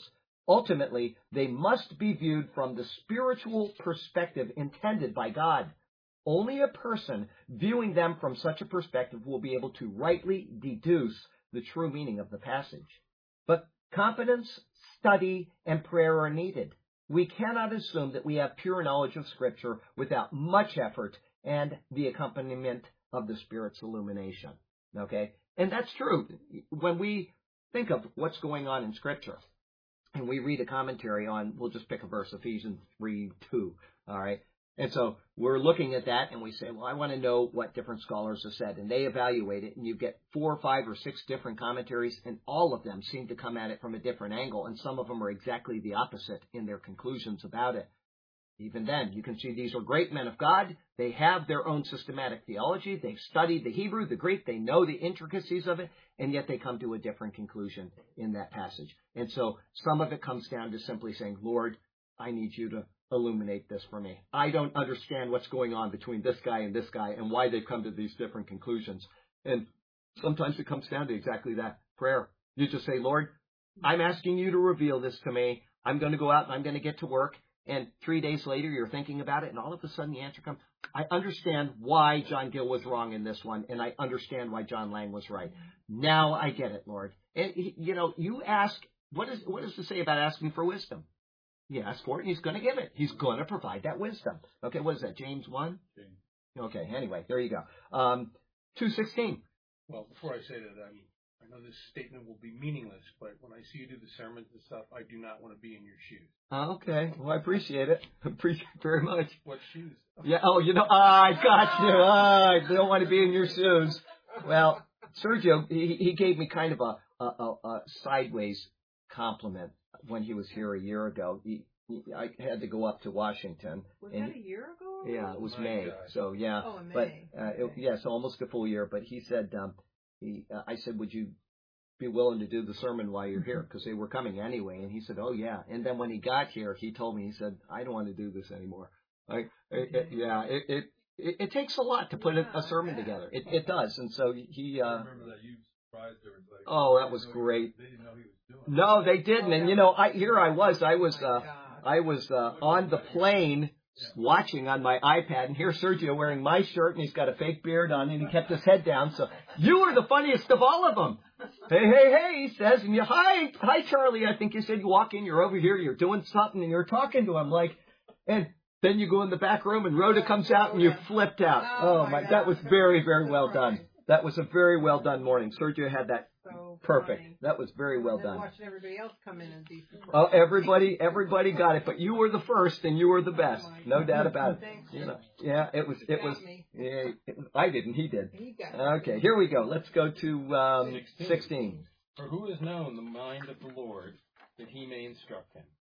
Speaker 2: Ultimately, they must be viewed from the spiritual perspective intended by God. Only a person viewing them from such a perspective will be able to rightly deduce the true meaning of the passage. But competence, study, and prayer are needed. We cannot assume that we have pure knowledge of Scripture without much effort and the accompaniment of the Spirit's illumination. Okay? And that's true. When we think of what's going on in Scripture, and we read a commentary on, we'll just pick a verse, Ephesians three two, all right? And so we're looking at that, and we say, well, I want to know what different scholars have said. And they evaluate it, and you get four or five or six different commentaries, and all of them seem to come at it from a different angle, and some of them are exactly the opposite in their conclusions about it. Even then, you can see these are great men of God. They have their own systematic theology. They've studied the Hebrew, the Greek. They know the intricacies of it, and yet they come to a different conclusion in that passage. And so some of it comes down to simply saying, Lord, I need you to illuminate this for me. I don't understand what's going on between this guy and this guy and why they've come to these different conclusions. And sometimes it comes down to exactly that, prayer. You just say, Lord, I'm asking you to reveal this to me. I'm going to go out and I'm going to get to work. And three days later, you're thinking about it, and all of a sudden the answer comes. I understand why John Gill was wrong in this one, and I understand why John Lang was right. Now I get it, Lord. And, you know, you ask, what is what does it say about asking for wisdom? You ask for it, and he's going to give it. He's going to provide that wisdom. Okay, what is that, James one? James. Okay, anyway, there you go. Um, two sixteen.
Speaker 1: Well, before I say that, I'm, I know this statement will be meaningless, but when I see you do the sermons and stuff, I do not want to be in your shoes.
Speaker 2: Okay, well, I appreciate it. Appreciate it very much.
Speaker 1: What shoes?
Speaker 2: Yeah, oh, you know, I got you. I don't want to be in your shoes. Well, Sergio, he, he gave me kind of a, a, a, a sideways compliment when he was here a year ago. He, he, I had to go up to Washington.
Speaker 3: Was
Speaker 2: and
Speaker 3: that a year ago?
Speaker 2: Yeah, it was
Speaker 1: My
Speaker 2: May.
Speaker 1: God.
Speaker 2: So, yeah.
Speaker 3: Oh, in May.
Speaker 2: But, uh, it, yeah, so almost a full year. But he said, um, he, uh, I said, would you be willing to do the sermon while you're here? Because they were coming anyway. And he said, oh, yeah. And then when he got here, he told me, he said, I don't want to do this anymore. Like, it, it, yeah, it, it, it, it takes a lot to put
Speaker 3: yeah,
Speaker 2: a, a sermon together. It, it does. And so he, uh,
Speaker 4: I remember that you surprised everybody.
Speaker 2: oh, that was great.
Speaker 4: They didn't know he was doing it.
Speaker 2: No, they didn't. And, you know, I, here I was, I was,
Speaker 3: Oh,
Speaker 2: uh,
Speaker 3: my God.
Speaker 2: I was, uh, on the plane watching on my iPad, and here's Sergio wearing my shirt, and he's got a fake beard on, and he kept his head down. So you were the funniest of all of them. Hey, hey, hey, he says, and you, hi, hi, Charlie. I think you said you walk in, you're over here, you're doing something, and you're talking to him, like, and then you go in the back room, and Rhoda comes out, and you flipped out. Oh my, that was very, very well done. That was a very well done morning. Sergio had that
Speaker 3: So
Speaker 2: perfect.
Speaker 3: funny.
Speaker 2: That was very well
Speaker 3: And then
Speaker 2: done.
Speaker 3: watching everybody else come in and be surprised.
Speaker 2: Oh, everybody, everybody got it, but you were the first, and you were the best, no doubt about it.
Speaker 3: Thanks.
Speaker 2: You know, yeah, it was, it
Speaker 3: Got
Speaker 2: was.
Speaker 3: me.
Speaker 2: Yeah, it, I didn't, he did.
Speaker 3: He got it.
Speaker 2: Okay, here we go. Let's go to um,
Speaker 1: Sixteen.
Speaker 2: sixteen.
Speaker 1: For who has known the mind of the Lord that he may instruct him?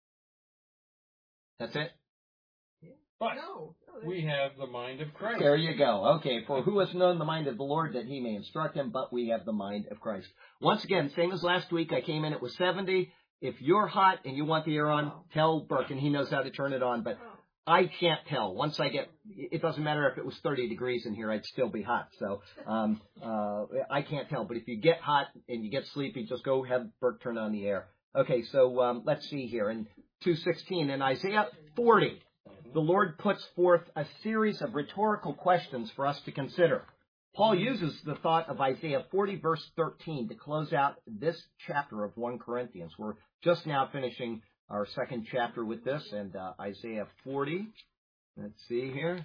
Speaker 2: That's it.
Speaker 1: But
Speaker 3: No. no
Speaker 1: we have the mind of Christ.
Speaker 2: There you go. Okay, for who has known the mind of the Lord that he may instruct him, but we have the mind of Christ. Once again, same as last week, I came in, it was seventy. If you're hot and you want the air on,
Speaker 3: Oh.
Speaker 2: tell Burke, and he knows how to turn it on. But
Speaker 3: Oh.
Speaker 2: I can't tell. Once I get, it doesn't matter if it was thirty degrees in here, I'd still be hot. So um, uh, I can't tell. But if you get hot and you get sleepy, just go have Burke turn on the air. Okay, so um, let's see here. In two sixteen, in Isaiah forty, the Lord puts forth a series of rhetorical questions for us to consider. Paul uses the thought of Isaiah forty, verse thirteen, to close out this chapter of First Corinthians. We're just now finishing our second chapter with this, and uh, Isaiah forty. Let's see here.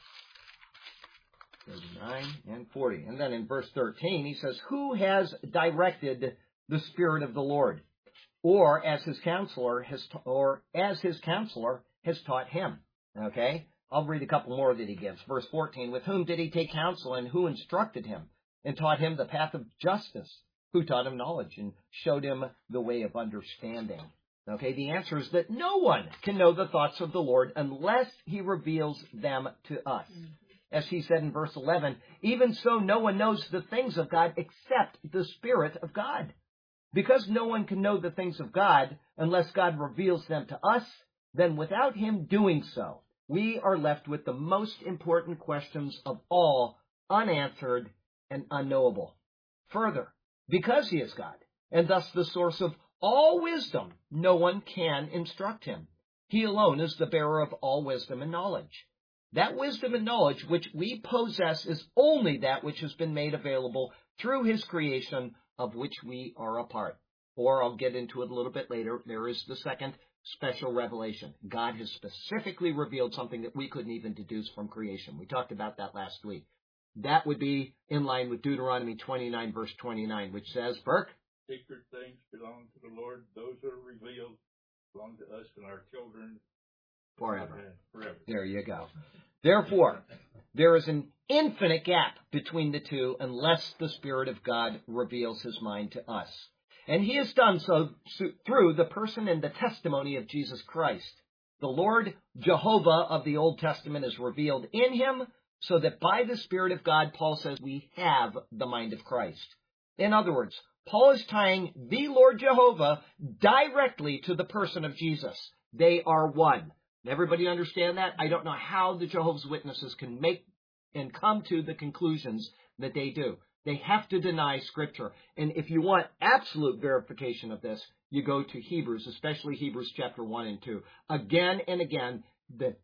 Speaker 2: thirty-nine and forty. And then in verse thirteen, he says, who has directed the Spirit of the Lord? Or as his counselor has, ta- or as his counselor has taught him. Okay? I'll read a couple more that he gives. Verse fourteen, with whom did he take counsel, and who instructed him, and taught him the path of justice? Who taught him knowledge, and showed him the way of understanding? Okay, the answer is that no one can know the thoughts of the Lord unless he reveals them to us. As he said in verse eleven, even so no one knows the things of God except the Spirit of God. Because no one can know the things of God unless God reveals them to us, then without him doing so, we are left with the most important questions of all, unanswered and unknowable. Further, because he is God, and thus the source of all wisdom, no one can instruct him. He alone is the bearer of all wisdom and knowledge. That wisdom and knowledge which we possess is only that which has been made available through his creation, of which we are a part. Or I'll get into it a little bit later. There is the second special revelation. God has specifically revealed something that we couldn't even deduce from creation. We talked about that last week. That would be in line with Deuteronomy twenty-nine, verse twenty-nine, which says, Burke?
Speaker 5: Sacred things belong to the Lord. Those are revealed belong to us and our children
Speaker 2: Forever.
Speaker 5: Forever.
Speaker 2: There you go. Therefore, there is an infinite gap between the two unless the Spirit of God reveals his mind to us. And he has done so through the person and the testimony of Jesus Christ. The Lord Jehovah of the Old Testament is revealed in him, so that by the Spirit of God, Paul says, we have the mind of Christ. In other words, Paul is tying the Lord Jehovah directly to the person of Jesus. They are one. Everybody understand that? I don't know how the Jehovah's Witnesses can make and come to the conclusions that they do. They have to deny Scripture. And if you want absolute verification of this, you go to Hebrews, especially Hebrews chapter one and two. Again and again, the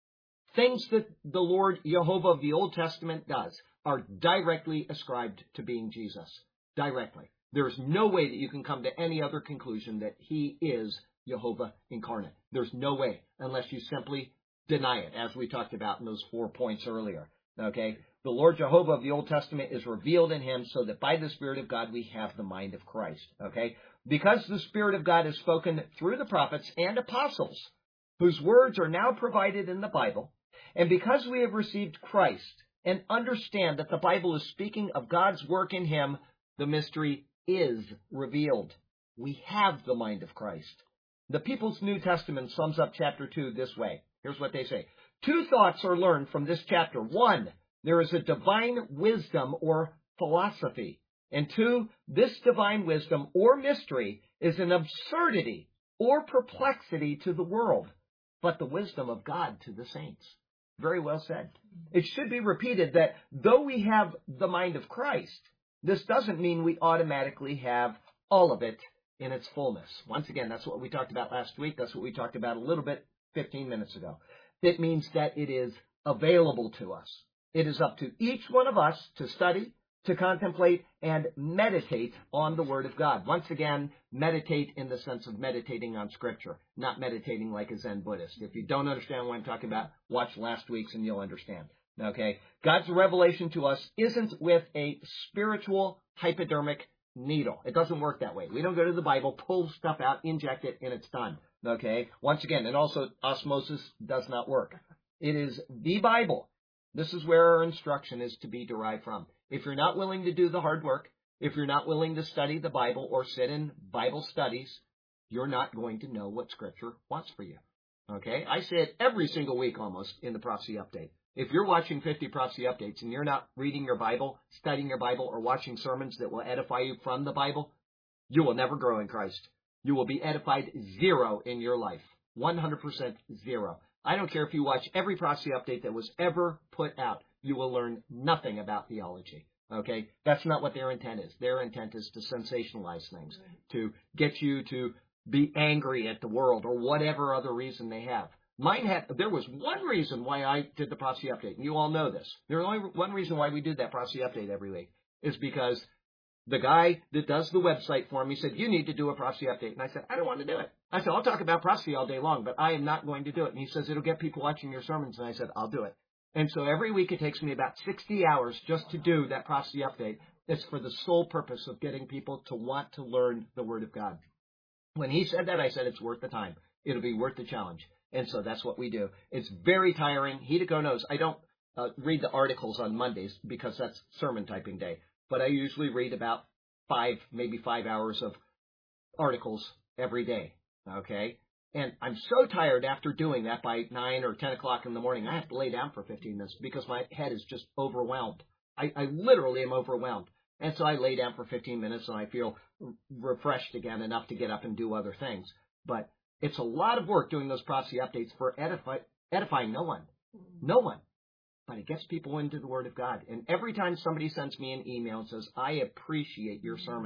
Speaker 2: things that the Lord Jehovah of the Old Testament does are directly ascribed to being Jesus. Directly. There's no way that you can come to any other conclusion that he is Jehovah incarnate. There's no way unless you simply deny it, as we talked about in those four points earlier. Okay? The Lord Jehovah of the Old Testament is revealed in him so that by the Spirit of God we have the mind of Christ. Okay? Because the Spirit of God is spoken through the prophets and apostles, whose words are now provided in the Bible, and because we have received Christ and understand that the Bible is speaking of God's work in him, the mystery is revealed. We have the mind of Christ. The People's New Testament sums up chapter two this way. Here's what they say. Two thoughts are learned from this chapter. One, there is a divine wisdom or philosophy. And two, this divine wisdom or mystery is an absurdity or perplexity to the world, but the wisdom of God to the saints. Very well said. It should be repeated that though we have the mind of Christ, this doesn't mean we automatically have all of it in its fullness. Once again, that's what we talked about last week. That's what we talked about a little bit fifteen minutes ago. It means that it is available to us. It is up to each one of us to study, to contemplate, and meditate on the Word of God. Once again, meditate in the sense of meditating on Scripture, not meditating like a Zen Buddhist. If you don't understand what I'm talking about, watch last week's and you'll understand. Okay? God's revelation to us isn't with a spiritual hypodermic needle. It doesn't work that way. We don't go to the Bible, pull stuff out, inject it, and it's done. Okay? Once again, and also osmosis does not work. It is the Bible. This is where our instruction is to be derived from. If you're not willing to do the hard work, if you're not willing to study the Bible or sit in Bible studies, you're not going to know what Scripture wants for you. Okay? I say it every single week almost in the Prophecy Update. If you're watching fifty Prophecy Updates and you're not reading your Bible, studying your Bible, or watching sermons that will edify you from the Bible, you will never grow in Christ. You will be edified zero in your life. one hundred percent zero. I don't care if you watch every Prophecy Update that was ever put out. You will learn nothing about theology. Okay? That's not what their intent is. Their intent is to sensationalize things, to get you to be angry at the world or whatever other reason they have. Mine had, there was one reason why I did the Prophecy Update, and you all know this. There's only one reason why we did that Prophecy Update every week, is because the guy that does the website for me said, you need to do a Prophecy Update. And I said, I don't want to do it. I said, I'll talk about prophecy all day long, but I am not going to do it. And he says, it'll get people watching your sermons. And I said, I'll do it. And so every week it takes me about sixty hours just to do that Prophecy Update. It's for the sole purpose of getting people to want to learn the Word of God. When he said that, I said, it's worth the time. It'll be worth the challenge. And so that's what we do. It's very tiring. Hideko knows I don't uh, read the articles on Mondays because that's sermon typing day. But I usually read about five, maybe five hours of articles every day. Okay? And I'm so tired after doing that by nine or ten o'clock in the morning, I have to lay down for fifteen minutes because my head is just overwhelmed. I, I literally am overwhelmed. And so I lay down for fifteen minutes and I feel refreshed again enough to get up and do other things. But it's a lot of work doing those prophecy updates for edify, edifying no one. No one. But it gets people into the Word of God. And every time somebody sends me an email and says, I appreciate your sermons,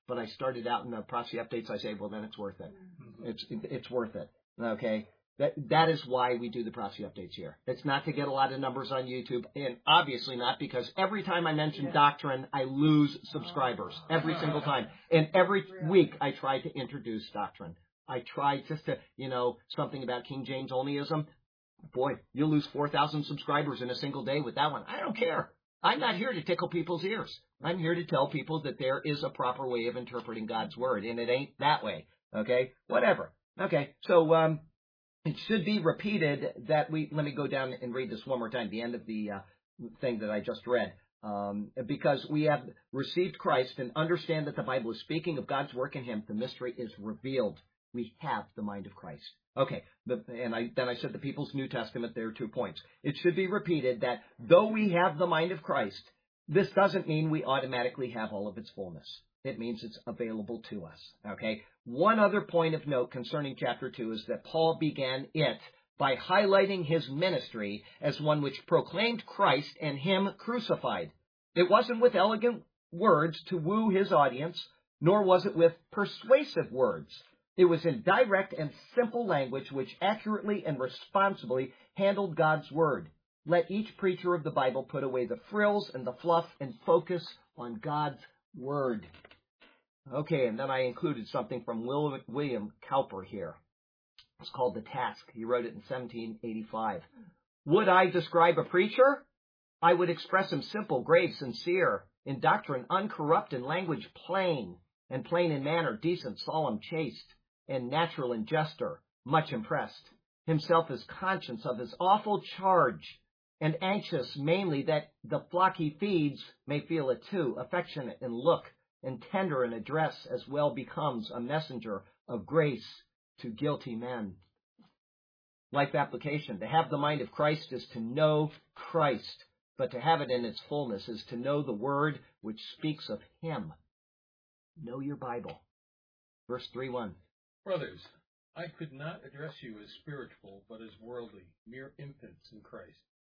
Speaker 2: but I started out in the prophecy updates, I say, well, then it's worth it. It's it's worth it. Okay? That That is why we do the prophecy updates here. It's not to get a lot of numbers on YouTube, and obviously not because every time I mention yeah. doctrine, I lose subscribers. Every single time. And every week I try to introduce doctrine. I try just to, you know, something about King James onlyism. Boy, you'll lose four thousand subscribers in a single day with that one. I don't care. I'm not here to tickle people's ears. I'm here to tell people that there is a proper way of interpreting God's Word, and it ain't that way. Okay? Whatever. Okay, so um, it should be repeated that we, let me go down and read this one more time, the end of the uh, thing that I just read. Um, because we have received Christ and understand that the Bible is speaking of God's work in Him, the mystery is revealed. We have the mind of Christ. Okay, the, and I, then I said the People's New Testament, there are two points. It should be repeated that though we have the mind of Christ, this doesn't mean we automatically have all of its fullness. It means it's available to us. Okay, one other point of note concerning chapter two is that Paul began it by highlighting his ministry as one which proclaimed Christ and Him crucified. It wasn't with elegant words to woo his audience, nor was it with persuasive words. It was in direct and simple language which accurately and responsibly handled God's Word. Let each preacher of the Bible put away the frills and the fluff and focus on God's Word. Okay, and then I included something from William Cowper here. It's called The Task. He wrote it in seventeen eighty-five. Would I describe a preacher? I would express him simple, grave, sincere, in doctrine uncorrupt, in language plain, and plain in manner, decent, solemn, chaste, and natural in gesture, much impressed. Himself is conscious of his awful charge, and anxious mainly that the flock he feeds may feel it too, affectionate in look, and tender in address, as well becomes a messenger of grace to guilty men. Life application. To have the mind of Christ is to know Christ, but to have it in its fullness is to know the Word which speaks of Him. Know your Bible. Verse three one.
Speaker 1: Brothers, I could not address you as spiritual, but as worldly, mere infants in Christ.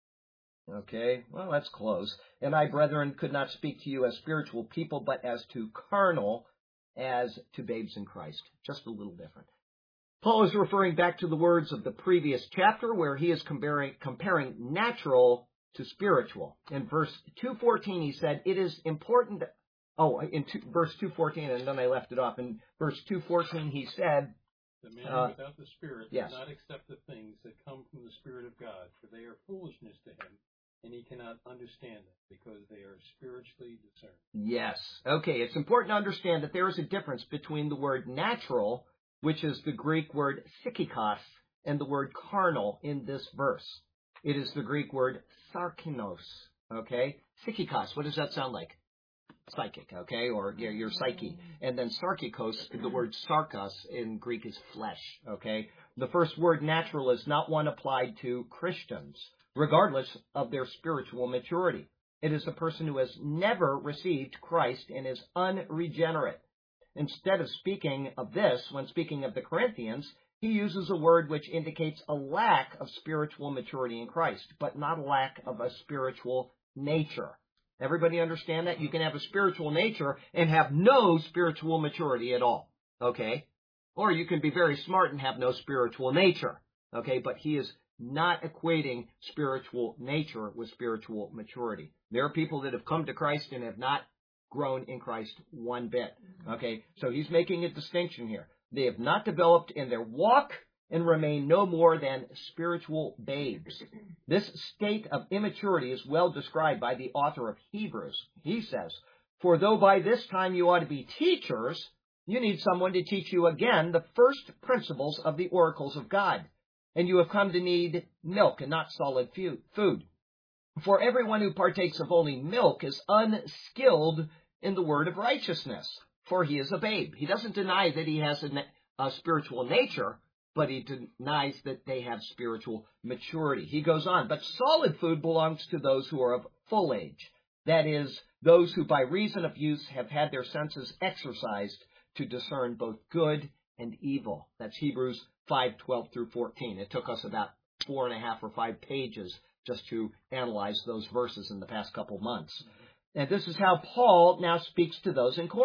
Speaker 2: Okay, well, that's close. And I, brethren, could not speak to you as spiritual people, but as to carnal, as to babes in Christ. Just a little different. Paul is referring back to the words of the previous chapter where he is comparing, comparing natural to spiritual. In verse two fourteen, he said, it is important... Oh, in two, verse two fourteen, and then I left it off. In verse two fourteen, he said...
Speaker 1: The man
Speaker 2: uh,
Speaker 1: without the Spirit
Speaker 2: yes.
Speaker 1: does not accept the things that come from the Spirit of God, for they are foolishness to him, and he cannot understand them, because they are spiritually discerned.
Speaker 2: Yes. Okay, it's important to understand that there is a difference between the word natural, which is the Greek word psychikos, and the word carnal in this verse. It is the Greek word sarkinos. Okay? Psychikos, what does that sound like? Psychic, okay, or your, your psyche. And then sarkikos, the word sarkos in Greek is flesh, okay? The first word natural is not one applied to Christians, regardless of their spiritual maturity. It is a person who has never received Christ and is unregenerate. Instead of speaking of this, when speaking of the Corinthians, he uses a word which indicates a lack of spiritual maturity in Christ, but not a lack of a spiritual nature. Everybody understand that? You can have a spiritual nature and have no spiritual maturity at all. Okay? Or you can be very smart and have no spiritual nature. Okay? But he is not equating spiritual nature with spiritual maturity. There are people that have come to Christ and have not grown in Christ one bit. Okay? So he's making a distinction here. They have not developed in their walk and remain no more than spiritual babes. This state of immaturity is well described by the author of Hebrews. He says, for though by this time you ought to be teachers, you need someone to teach you again the first principles of the oracles of God. And you have come to need milk and not solid food. For everyone who partakes of only milk is unskilled in the word of righteousness, for he is a babe. He doesn't deny that he has a, a spiritual nature, but he denies that they have spiritual maturity. He goes on, but solid food belongs to those who are of full age. That is, those who by reason of use have had their senses exercised to discern both good and evil. That's Hebrews five twelve through fourteen. It took us about four and a half or five pages just to analyze those verses in the past couple months. And this is how Paul now speaks to those in Corinth.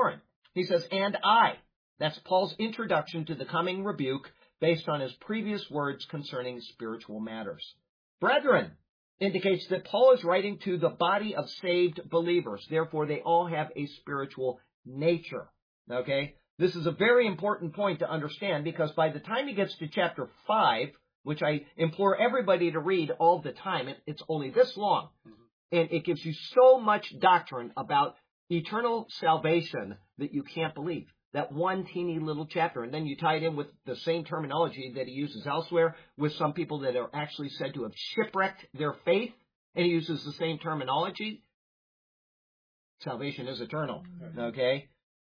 Speaker 2: He says, and I. That's Paul's introduction to the coming rebuke based on his previous words concerning spiritual matters. Brethren indicates that Paul is writing to the body of saved believers. Therefore, they all have a spiritual nature. Okay? This is a very important point to understand because by the time he gets to chapter five, which I implore everybody to read all the time, it, it's only this long, and it gives you so much doctrine about eternal salvation that you can't believe. That one teeny little chapter, and then you tie it in with the same terminology that he uses elsewhere with some people that are actually said to have shipwrecked their faith, and he uses the same terminology. Salvation is eternal, okay?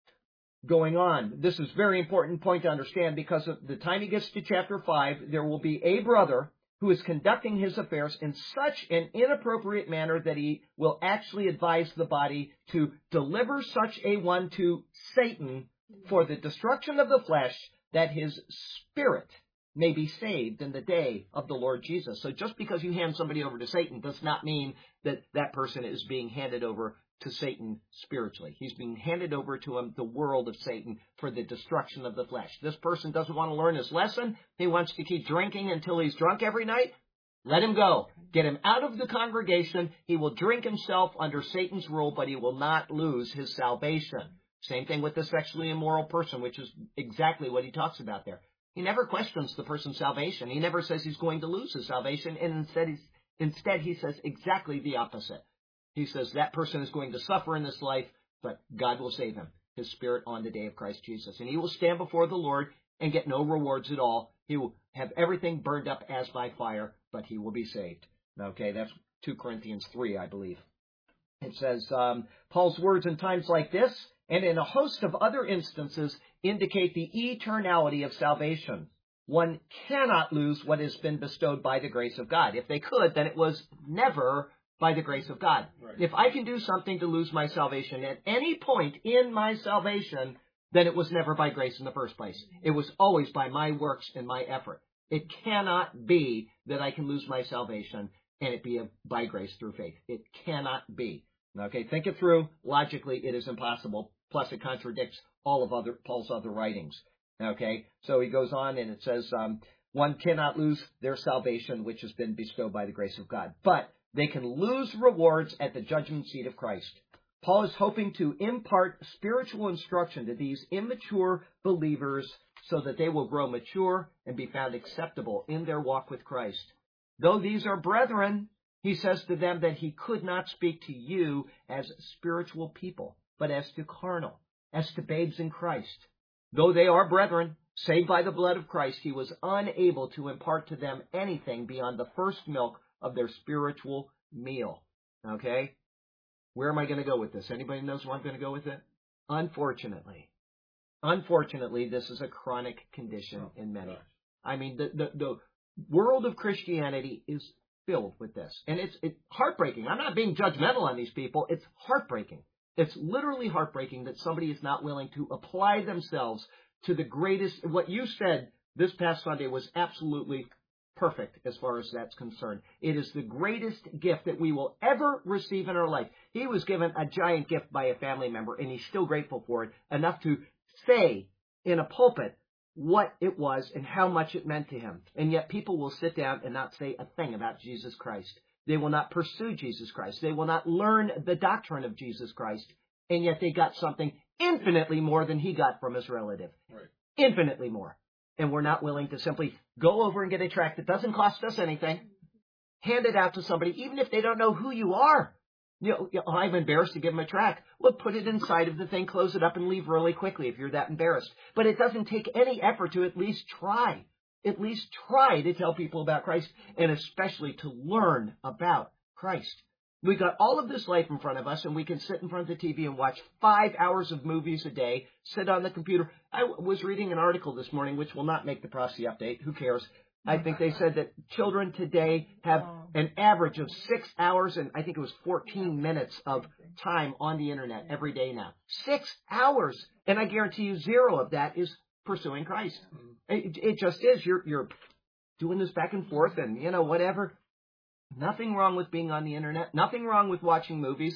Speaker 2: Going on, this is a very important point to understand because of the time he gets to chapter five, there will be a brother who is conducting his affairs in such an inappropriate manner that he will actually advise the body to deliver such a one to Satan for the destruction of the flesh, that his spirit may be saved in the day of the Lord Jesus. So just because you hand somebody over to Satan does not mean that that person is being handed over to Satan spiritually. He's being handed over to him, the world of Satan, for the destruction of the flesh. This person doesn't want to learn his lesson. He wants to keep drinking until he's drunk every night. Let him go. Get him out of the congregation. He will drink himself under Satan's rule, but he will not lose his salvation. Same thing with the sexually immoral person, which is exactly what he talks about there. He never questions the person's salvation. He never says he's going to lose his salvation, and instead, he's, instead he says exactly the opposite. He says that person is going to suffer in this life, but God will save him, his spirit on the day of Christ Jesus. And he will stand before the Lord and get no rewards at all. He will have everything burned up as by fire, but he will be saved. Okay, that's two Corinthians three, I believe. It says, um, Paul's words in times like this, and in a host of other instances, indicate the eternality of salvation. One cannot lose what has been bestowed by the grace of God. If they could, then it was never by the grace of God. Right. If I can do something to lose my salvation at any point in my salvation, then it was never by grace in the first place. It was always by my works and my effort. It cannot be that I can lose my salvation and it be by grace through faith. It cannot be. Okay, think it through. Logically, it is impossible. Plus, it contradicts all of other Paul's other writings. Okay, so he goes on and it says, um, one cannot lose their salvation, which has been bestowed by the grace of God. But they can lose rewards at the judgment seat of Christ. Paul is hoping to impart spiritual instruction to these immature believers so that they will grow mature and be found acceptable in their walk with Christ. Though these are brethren, he says to them that he could not speak to you as spiritual people, but as to carnal, as to babes in Christ. Though they are brethren, saved by the blood of Christ, he was unable to impart to them anything beyond the first milk of their spiritual meal. Okay? Where am I going to go with this? Anybody knows where I'm going to go with it? Unfortunately. Unfortunately, this is a chronic condition in many. I mean, the, the, the world of Christianity is filled with this. And it's, it's heartbreaking. I'm not being judgmental on these people. It's heartbreaking. It's literally heartbreaking that somebody is not willing to apply themselves to the greatest. What you said this past Sunday was absolutely perfect as far as that's concerned. It is the greatest gift that we will ever receive in our life. He was given a giant gift by a family member, and he's still grateful for it, enough to say in a pulpit what it was and how much it meant to him. And yet people will sit down and not say a thing about Jesus Christ. They will not pursue Jesus Christ. They will not learn the doctrine of Jesus Christ. And yet they got something infinitely more than he got from his relative. Right. Infinitely more. And we're not willing to simply go over and get a tract that doesn't cost us anything, hand it out to somebody, even if they don't know who you are. You know, you know, I'm embarrassed to give them a tract. Well, put it inside of the thing, close it up, and leave really quickly if you're that embarrassed. But it doesn't take any effort to at least try. At least try to tell people about Christ, and especially to learn about Christ. We got all of this life in front of us, and we can sit in front of the T V and watch five hours of movies a day, sit on the computer. I was reading an article this morning, which will not make the prophecy update. Who cares? I think they said that children today have an average of six hours and I think it was fourteen minutes of time on the internet every day now. Six hours. And I guarantee you zero of that is pursuing Christ. It, it just is. You're, you're doing this back and forth and, you know, whatever. Nothing wrong with being on the internet. Nothing wrong with watching movies.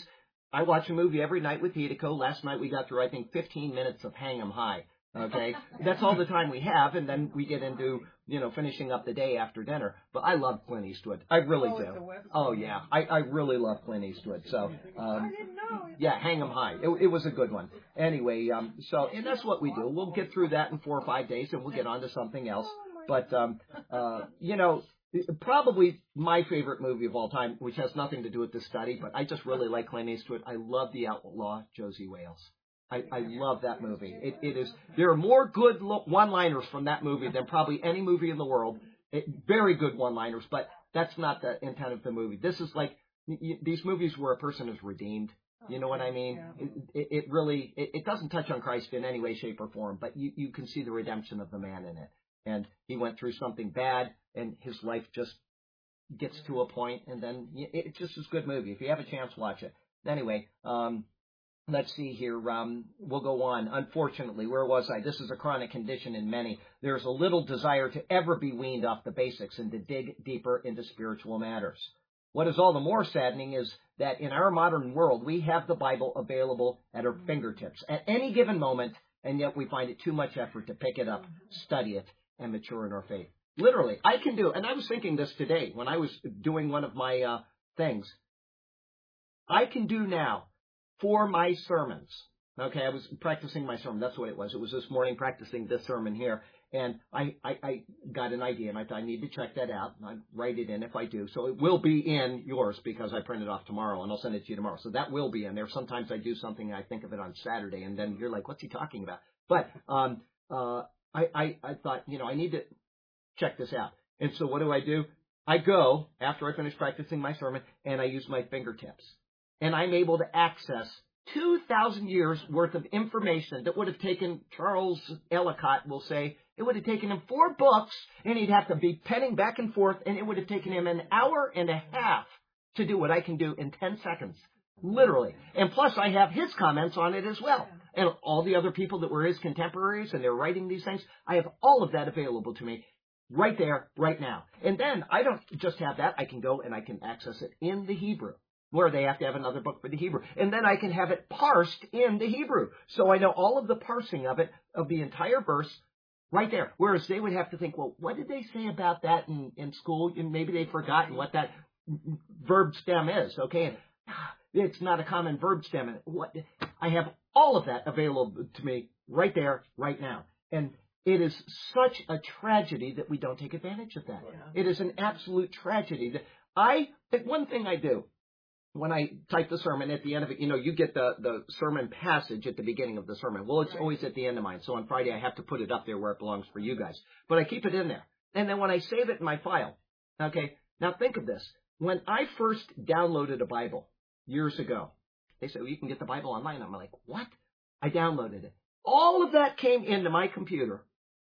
Speaker 2: I watch a movie every night with Hideko. Last night we got through, I think, fifteen minutes of Hang 'em High. Okay, that's all the time we have, and then we get into, you know, finishing up the day after dinner. But I love Clint Eastwood. I really
Speaker 3: Oh,
Speaker 2: do.
Speaker 3: it's a Western.
Speaker 2: Oh, yeah. I, I really love Clint Eastwood. So,
Speaker 3: I
Speaker 2: um,
Speaker 3: didn't know.
Speaker 2: yeah, Hang 'em High. It, it was a good one. Anyway, um, so, and that's what we do. We'll get through that in four or five days, and we'll get on to something else. But, um, uh, you know, probably my favorite movie of all time, which has nothing to do with this study, but I just really like Clint Eastwood. I love The Outlaw Josie Wales. I, I love that movie. It, it is. There are more good lo- one-liners from that movie than probably any movie in the world. It, very good one-liners, but that's not the intent of the movie. This is like y- y- these movies where a person is redeemed. You know what I mean? It, it, it really it, it doesn't touch on Christ in any way, shape, or form, but you, you can see the redemption of the man in it. And he went through something bad, and his life just gets to a point, and then y- it, it's just a good movie. If you have a chance, watch it. Anyway. um Let's see here. Um, we'll go on. Unfortunately, where was I? This is a chronic condition in many. There's a little desire to ever be weaned off the basics and to dig deeper into spiritual matters. What is all the more saddening is that in our modern world, we have the Bible available at our fingertips at any given moment, and yet we find it too much effort to pick it up, study it, and mature in our faith. Literally, I can do, and I was thinking this today when I was doing one of my uh, things. I can do now for my sermons. Okay, I was practicing my sermon. That's what it was. It was this morning practicing this sermon here. And I, I, I got an idea, and I thought I need to check that out. And I write it in if I do. So it will be in yours because I print it off tomorrow, and I'll send it to you tomorrow. So that will be in there. Sometimes I do something, and I think of it on Saturday, and then you're like, what's he talking about? But um, uh, I, I, I thought, you know, I need to check this out. And so what do I do? I go, after I finish practicing my sermon, and I use my fingertips. And I'm able to access two thousand years worth of information that would have taken Charles Ellicott, will say, it would have taken him four books, and he'd have to be penning back and forth, and it would have taken him an hour and a half to do what I can do in ten seconds. Literally. And plus, I have his comments on it as well. And all the other people that were his contemporaries, and they're writing these things, I have all of that available to me right there, right now. And then I don't just have that. I can go and I can access it in the Hebrew, where they have to have another book for the Hebrew. And then I can have it parsed in the Hebrew. So I know all of the parsing of it, of the entire verse, right there. Whereas they would have to think, well, what did they say about that in, in school? And maybe they've forgotten what that verb stem is, okay? And it's not a common verb stem. And what, I have all of that available to me right there, right now. And it is such a tragedy that we don't take advantage of that. Yeah. It is an absolute tragedy. That I, one thing I do, when I type the sermon at the end of it, you know, you get the, the sermon passage at the beginning of the sermon. Well, it's always at the end of mine. So on Friday, I have to put it up there where it belongs for you guys. But I keep it in there. And then when I save it in my file, okay, now think of this. When I first downloaded a Bible years ago, they said, well, you can get the Bible online. I'm like, what? I downloaded it. All of that came into my computer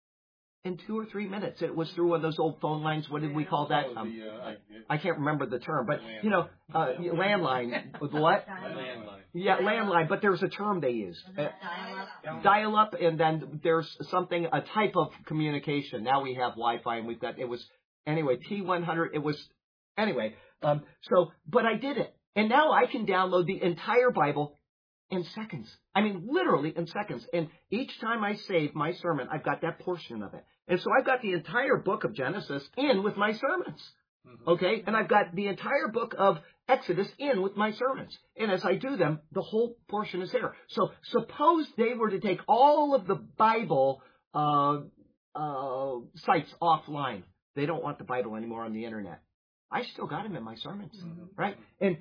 Speaker 2: in two or three minutes. It was through one of those old phone lines. What did we call that?
Speaker 1: Oh,
Speaker 2: Um,
Speaker 1: the, uh, I,
Speaker 2: I can't remember the term, but, you know, uh, landline. What?
Speaker 1: landline.
Speaker 2: Yeah, landline, but there's a term they use. Uh, dial-up, and then there's something, a type of communication. Now we have Wi-Fi, and we've got, it was, anyway, T one hundred, it was, anyway, um, so, but I did it. And now I can download the entire Bible in seconds. I mean, literally in seconds. And each time I save my sermon, I've got that portion of it. And so I've got the entire book of Genesis in with my sermons. Okay? And I've got the entire book of Exodus in with my sermons. And as I do them, the whole portion is there. So suppose they were to take all of the Bible uh, uh, sites offline. They don't want the Bible anymore on the internet. I still got them in my sermons. Mm-hmm. Right? And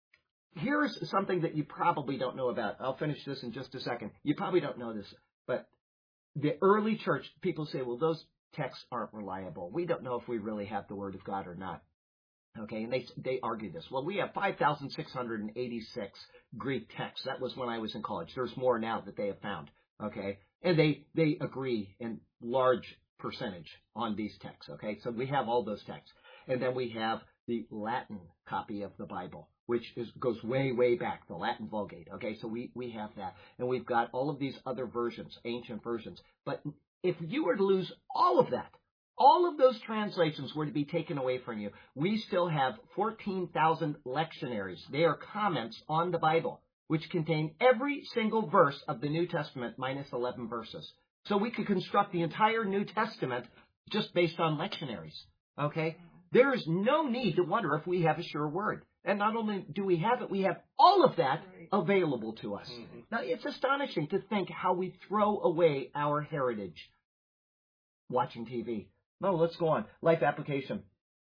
Speaker 2: here's something that you probably don't know about. I'll finish this in just a second. You probably don't know this, but the early church, people say, well, those texts aren't reliable. We don't know if we really have the Word of God or not. Okay, and they they argue this. Well, we have five thousand six hundred eighty-six Greek texts. That was when I was in college. There's more now that they have found. Okay, and they, they agree in large percentage on these texts. Okay, so we have all those texts. And then we have the Latin copy of the Bible, which is goes way, way back, the Latin Vulgate. Okay, so we, we have that. And we've got all of these other versions, ancient versions. But if you were to lose all of that, all of those translations were to be taken away from you, we still have fourteen thousand lectionaries. They are comments on the Bible. which contain every single verse of the New Testament minus eleven verses. So we could construct the entire New Testament just based on lectionaries. Okay? There is no need to wonder if we have a sure word. And not only do we have it, we have all of that available to us. Mm-hmm. Now, it's astonishing to think how we throw away our heritage watching T V. No, let's go on. Life application.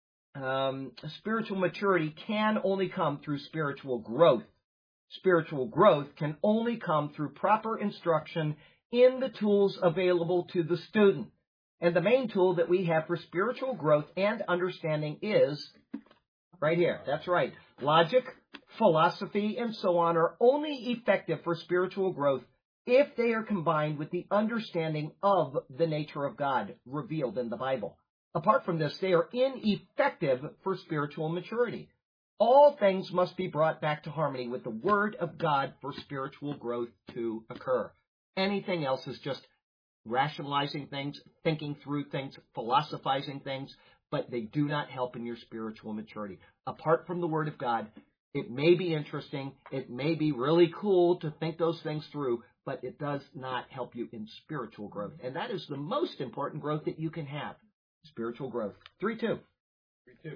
Speaker 2: Um, spiritual maturity can only come through spiritual growth. Spiritual growth can only come through proper instruction in the tools available to the student. And the main tool that we have for spiritual growth and understanding is right here. That's right. Logic, philosophy, and so on are only effective for spiritual growth if they are combined with the understanding of the nature of God revealed in the Bible. Apart from this, they are ineffective for spiritual maturity. All things must be brought back to harmony with the Word of God for spiritual growth to occur. Anything else is just rationalizing things, thinking through things, philosophizing things, but they do not help in your spiritual maturity. Apart from the Word of God, it may be interesting, it may be really cool to think those things through, but it does not help you in spiritual growth. And that is the most important growth that you can have, spiritual growth. three two.
Speaker 1: three two.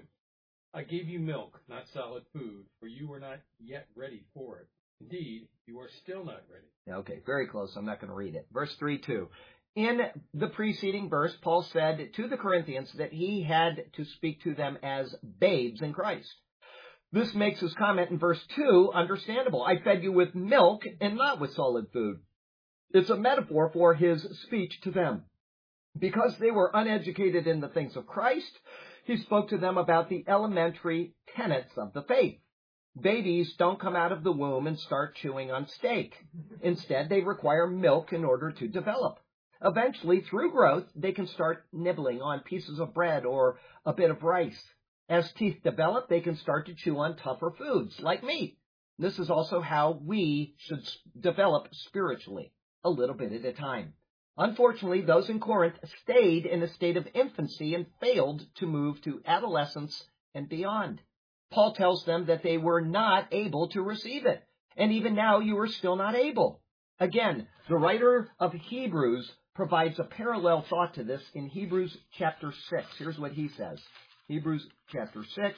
Speaker 1: I gave you milk, not solid food, for you were not yet ready for it. Indeed, you are still not ready.
Speaker 2: Okay, very close. I'm not going to read it. Verse three two. In the preceding verse, Paul said to the Corinthians that he had to speak to them as babes in Christ. This makes his comment in verse two understandable. I fed you with milk and not with solid food. It's a metaphor for his speech to them. Because they were uneducated in the things of Christ, he spoke to them about the elementary tenets of the faith. Babies don't come out of the womb and start chewing on steak. Instead, they require milk in order to develop. Eventually, through growth, they can start nibbling on pieces of bread or a bit of rice. As teeth develop, they can start to chew on tougher foods, like meat. This is also how we should develop spiritually, a little bit at a time. Unfortunately, those in Corinth stayed in a state of infancy and failed to move to adolescence and beyond. Paul tells them that they were not able to receive it, and even now you are still not able. Again, the writer of Hebrews provides a parallel thought to this in Hebrews chapter six. Here's what he says. Hebrews chapter six,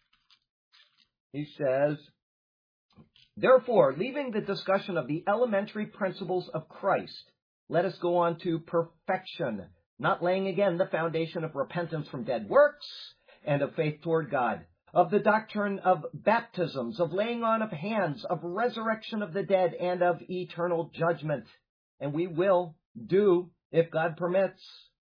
Speaker 2: he says, therefore, leaving the discussion of the elementary principles of Christ, let us go on to perfection, not laying again the foundation of repentance from dead works and of faith toward God, of the doctrine of baptisms, of laying on of hands, of resurrection of the dead, and of eternal judgment. And we will do if God permits.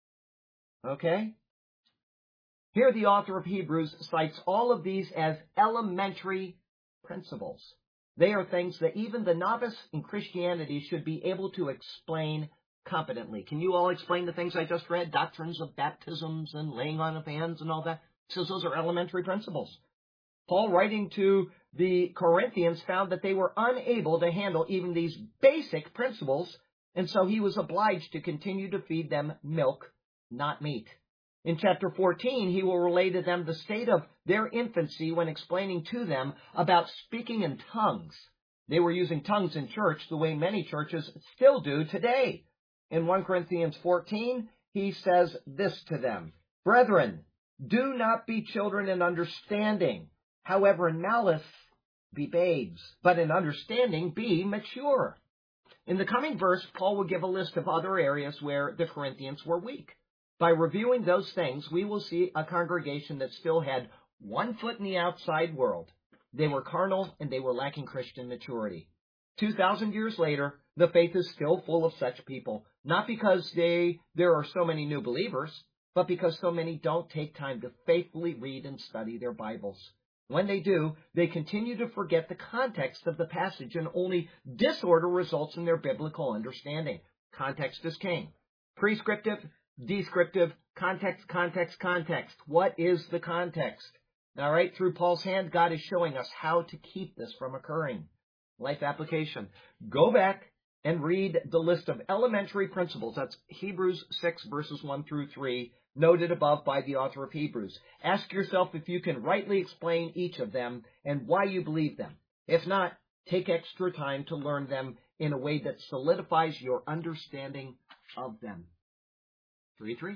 Speaker 2: Okay? Here the author of Hebrews cites all of these as elementary principles. They are things that even the novice in Christianity should be able to explain competently. Can you all explain the things I just read? Doctrines of baptisms and laying on of hands and all that? He says those are elementary principles. Paul, writing to the Corinthians, found that they were unable to handle even these basic principles, and so he was obliged to continue to feed them milk, not meat. In chapter fourteen, he will relay to them the state of their infancy when explaining to them about speaking in tongues. They were using tongues in church the way many churches still do today. In First Corinthians fourteen, he says this to them, brethren, do not be children in understanding. However, in malice, be babes, but in understanding, be mature. In the coming verse, Paul will give a list of other areas where the Corinthians were weak. By reviewing those things, we will see a congregation that still had one foot in the outside world. They were carnal and they were lacking Christian maturity. Two thousand years later, the faith is still full of such people, not because they there are so many new believers, but because so many don't take time to faithfully read and study their Bibles. When they do, they continue to forget the context of the passage, and only disorder results in their biblical understanding. Context is king. Prescriptive, descriptive, context, context, context. What is the context? All right, through Paul's hand, God is showing us how to keep this from occurring. Life application. Go back and read the list of elementary principles. That's Hebrews six, verses one through three, noted above by the author of Hebrews. Ask yourself if you can rightly explain each of them and why you believe them. If not, Take extra time to learn them in a way that solidifies your understanding of them. three three.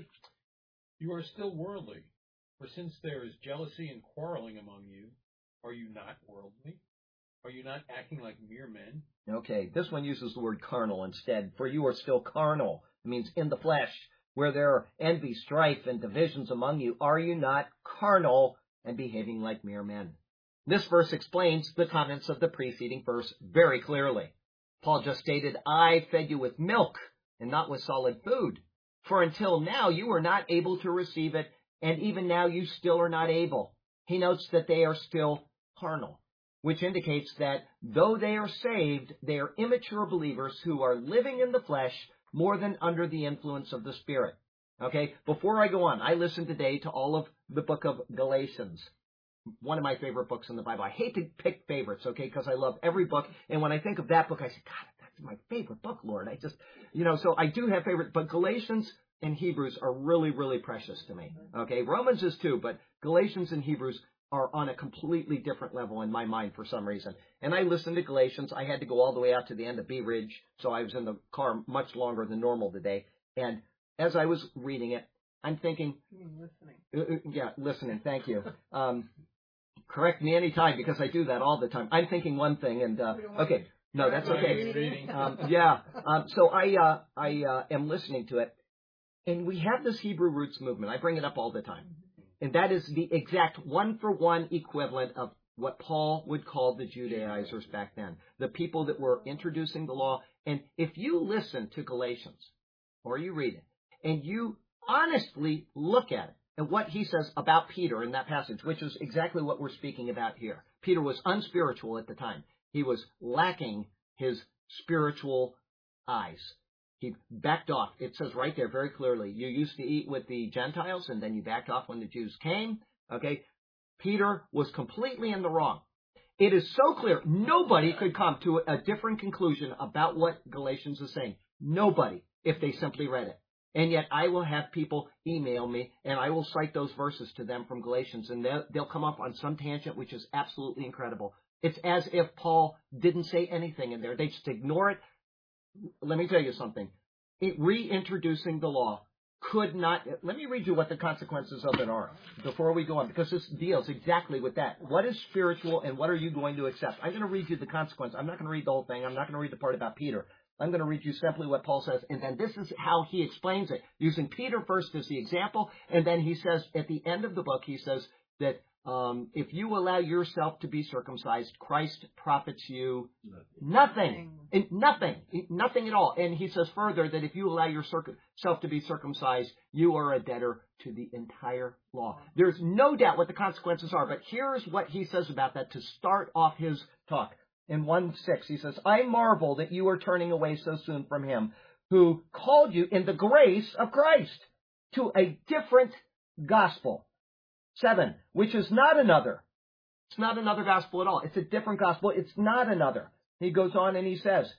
Speaker 1: You are still worldly, for since there is jealousy and quarreling among you, are you not worldly? Are you not acting like mere men?
Speaker 2: Okay, this one uses the word carnal instead. For you are still carnal. It means in the flesh. Where there are envy, strife, and divisions among you, are you not carnal and behaving like mere men? This verse explains the contents of the preceding verse very clearly. Paul just stated, I fed you with milk and not with solid food. For until now you were not able to receive it, and even now you still are not able. He notes that they are still carnal, which indicates that though they are saved, they are immature believers who are living in the flesh more than under the influence of the Spirit. Okay, before I go on, I listened today to all of the book of Galatians, one of my favorite books in the Bible. I hate to pick favorites, okay, because I love every book, and when I think of that book, I say, God, that's my favorite book, Lord. I just, you know, so I do have favorites, but Galatians and Hebrews are really, really precious to me, okay? Romans is too, but Galatians and Hebrews are on a completely different level in my mind for some reason. And I listened to Galatians. I had to go all the way out to the end of Bee Ridge, so I was in the car much longer than normal today. And as I was reading it, I'm thinking...
Speaker 3: Listening.
Speaker 2: Uh, yeah, listening, thank you. Um, correct me anytime, because I do that all the time. I'm thinking one thing, and... Uh, okay, no, that's okay. Um, yeah, um, so I, uh, I uh, am listening to it, and we have this Hebrew roots movement. I bring it up all the time. And that is the exact one-for-one equivalent of what Paul would call the Judaizers back then, the people that were introducing the law. And if you listen to Galatians, or you read it, and you honestly look at it, and what he says about Peter in that passage, which is exactly what we're speaking about here. Peter was unspiritual at the time. He was lacking his spiritual eyes. He backed off. It says right there very clearly, you used to eat with the Gentiles, and then you backed off when the Jews came. Okay? Peter was completely in the wrong. It is so clear, nobody could come to a different conclusion about what Galatians is saying. Nobody, if they simply read it. And yet I will have people email me, and I will cite those verses to them from Galatians, and they'll, they'll come up on some tangent which is absolutely incredible. It's as if Paul didn't say anything in there. They just ignore it. Let me tell you something. It, reintroducing the law could not... Let me read you what the consequences of it are before we go on, because this deals exactly with that. What is spiritual and what are you going to accept? I'm going to read you the consequence. I'm not going to read the whole thing. I'm not going to read the part about Peter. I'm going to read you simply what Paul says, and then this is how he explains it, using Peter first as the example, and then he says at the end of the book, he says that Um, if you allow yourself to be circumcised, Christ profits you nothing. Nothing. Nothing. Nothing at all. And he says further that if you allow yourself to be circumcised, you are a debtor to the entire law. There's no doubt what the consequences are, but here's what he says about that to start off his talk. In one six, he says, I marvel that you are turning away so soon from him who called you in the grace of Christ to a different gospel. Seven, which is not another. It's not another gospel at all. It's a different gospel. It's not another. He goes on and he says,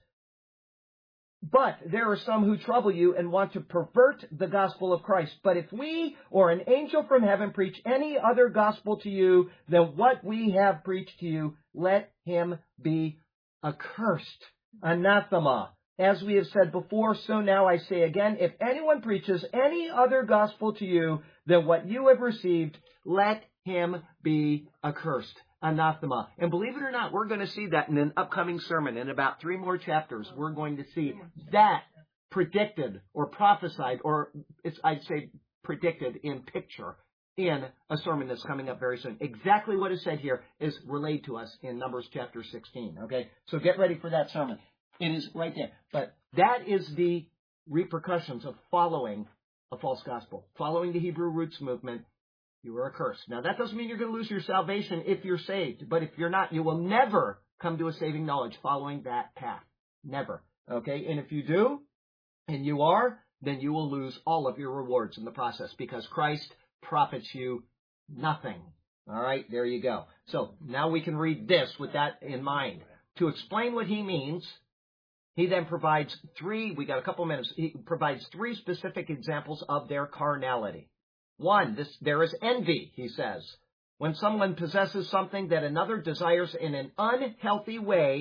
Speaker 2: but there are some who trouble you and want to pervert the gospel of Christ. But if we or an angel from heaven preach any other gospel to you than what we have preached to you, let him be accursed. Anathema. As we have said before, so now I say again, if anyone preaches any other gospel to you than what you have received, let him be accursed. Anathema. And believe it or not, we're going to see that in an upcoming sermon. In about three more chapters, we're going to see that predicted or prophesied, or it's, I'd say predicted in picture in a sermon that's coming up very soon. Exactly what is said here is relayed to us in Numbers chapter sixteen. Okay, so get ready for that sermon. It is right there. But that is the repercussions of following a false gospel. Following the Hebrew roots movement, you are accursed. Now, that doesn't mean you're going to lose your salvation if you're saved. But if you're not, you will never come to a saving knowledge following that path. Never. Okay? And if you do, and you are, then you will lose all of your rewards in the process because Christ profits you nothing. All right? There you go. So, now we can read this with that in mind. To explain what he means, he then provides three, we got a couple minutes, he provides three specific examples of their carnality. One, this, there is envy, he says. When someone possesses something that another desires in an unhealthy way,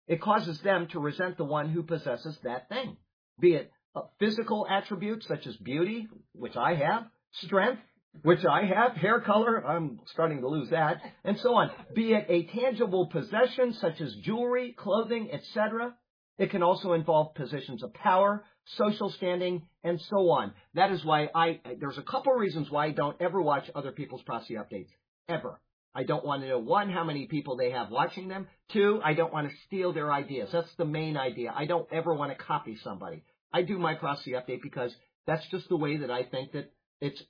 Speaker 2: It causes them to resent the one who possesses that thing, be it uh, physical attributes such as beauty, which I have, strength, which I have, hair color, I'm starting to lose that, and so on. Be it a tangible possession such as jewelry, clothing, et cetera. It can also involve positions of power, social standing, and so on. That is why I, there's a couple of reasons why I don't ever watch other people's prophecy updates. Ever. I don't want to know, one, how many people they have watching them. Two, I don't want to steal their ideas. That's the main idea. I don't ever want to copy somebody. I do my prophecy update because that's just the way that I think that it's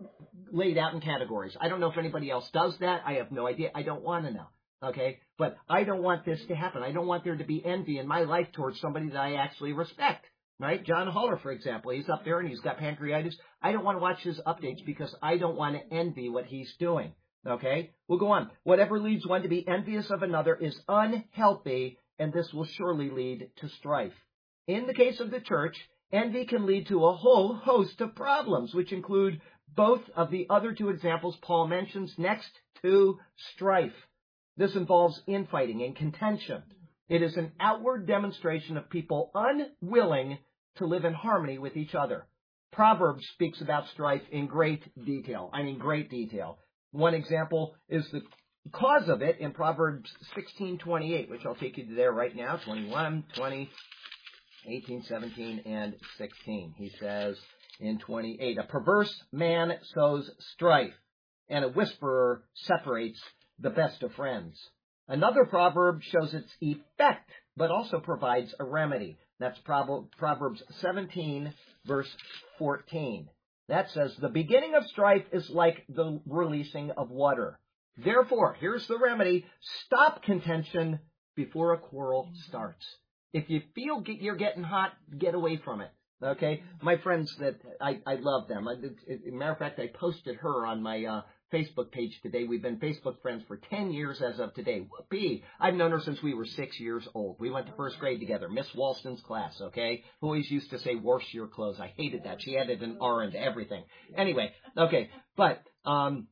Speaker 2: laid out in categories. I don't know if anybody else does that. I have no idea. I don't want to know. Okay? But I don't want this to happen. I don't want there to be envy in my life towards somebody that I actually respect. Right? John Haller, for example, he's up there and he's got pancreatitis. I don't want to watch his updates because I don't want to envy what he's doing. Okay? We'll go on. Whatever leads one to be envious of another is unhealthy, and this will surely lead to strife. In the case of the church, envy can lead to a whole host of problems, which include both of the other two examples Paul mentions next to strife. This involves infighting and contention. It is an outward demonstration of people unwilling to live in harmony with each other. Proverbs speaks about strife in great detail. I mean, great detail. One example is the cause of it in Proverbs sixteen twenty-eight, which I'll take you to there right now, twenty-one, twenty, eighteen, seventeen, and sixteen. He says in twenty-eight, a perverse man sows strife, and a whisperer separates the best of friends. Another proverb shows its effect, but also provides a remedy. That's Proverbs seventeen, verse fourteen. That says, the beginning of strife is like the releasing of water. Therefore, here's the remedy, stop contention before a quarrel starts. If you feel you're getting hot, get away from it. Okay? My friends, that I, I love them. As a matter of fact, I posted her on my uh, Facebook page today. We've been Facebook friends for ten years as of today. Whoopee! I've known her since we were six years old. We went to first grade together. Miss Walston's class, okay? Who always used to say, wash your clothes. I hated that. She added an R into everything. Anyway, okay. But um,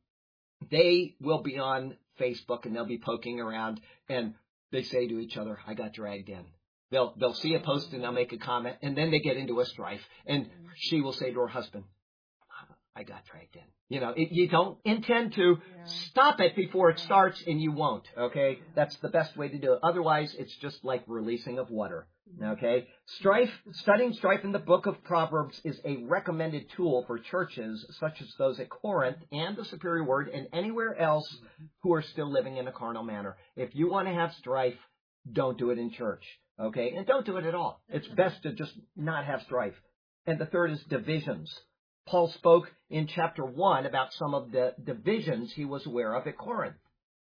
Speaker 2: they will be on Facebook, and they'll be poking around, and they say to each other, I got dragged in. They'll they'll see a post, and they'll make a comment, and then they get into a strife. And she will say to her husband, I got dragged in. You know, it, you don't intend to yeah. stop it before it starts, and you won't, okay? That's the best way to do it. Otherwise, it's just like releasing of water, okay? Strife, studying strife in the book of Proverbs is a recommended tool for churches such as those at Corinth and the Superior Word and anywhere else who are still living in a carnal manner. If you want to have strife, don't do it in church, okay? And don't do it at all. It's best to just not have strife. And the third is divisions. Paul spoke in chapter one about some of the divisions he was aware of at Corinth.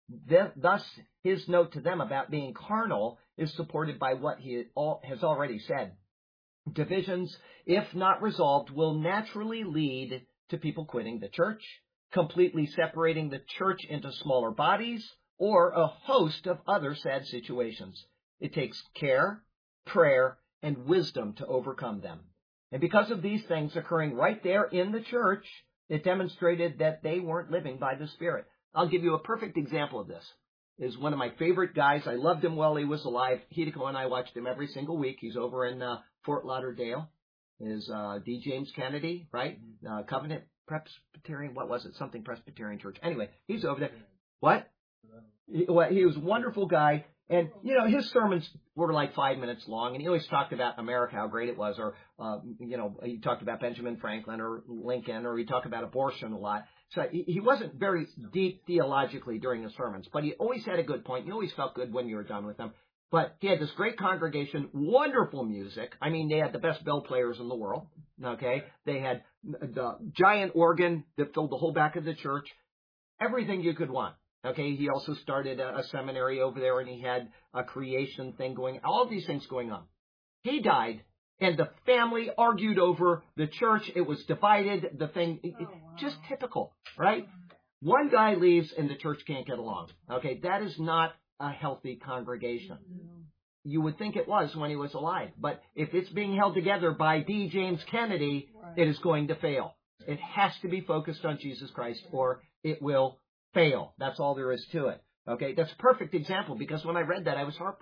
Speaker 2: Thus, his note to them about being carnal is supported by what he has already said. Divisions, if not resolved, will naturally lead to people quitting the church, completely separating the church into smaller bodies, or a host of other sad situations. It takes care, prayer, and wisdom to overcome them. And because of these things occurring right there in the church, it demonstrated that they weren't living by the Spirit. I'll give you a perfect example of this. Is one of my favorite guys. I loved him while he was alive. Hideko and I watched him every single week. He's over in uh, Fort Lauderdale. Is uh, D. James Kennedy, right? Uh, Covenant Presbyterian, what was it? Something Presbyterian Church. Anyway, he's over there. What? He, well, he was a wonderful guy. And, you know, his sermons were like five minutes long, and he always talked about America, how great it was, or, uh, you know, he talked about Benjamin Franklin or Lincoln, or he talked about abortion a lot. So he, he wasn't very deep theologically during his sermons, but he always had a good point. You always felt good when you were done with him. But he had this great congregation, wonderful music. I mean, they had the best bell players in the world, okay? They had the giant organ that filled the whole back of the church, everything you could want. Okay, he also started a, a seminary over there, and he had a creation thing going, all of these things going on. He died, and the family argued over the church. It was divided, the thing, it, it, just typical, right? One guy leaves, and the church can't get along. Okay, that is not a healthy congregation. You would think it was when he was alive, but if it's being held together by D. James Kennedy, it is going to fail. It has to be focused on Jesus Christ, or it will fail. That's all there is to it. Okay, that's a perfect example, because when I read that, I was heartbroken.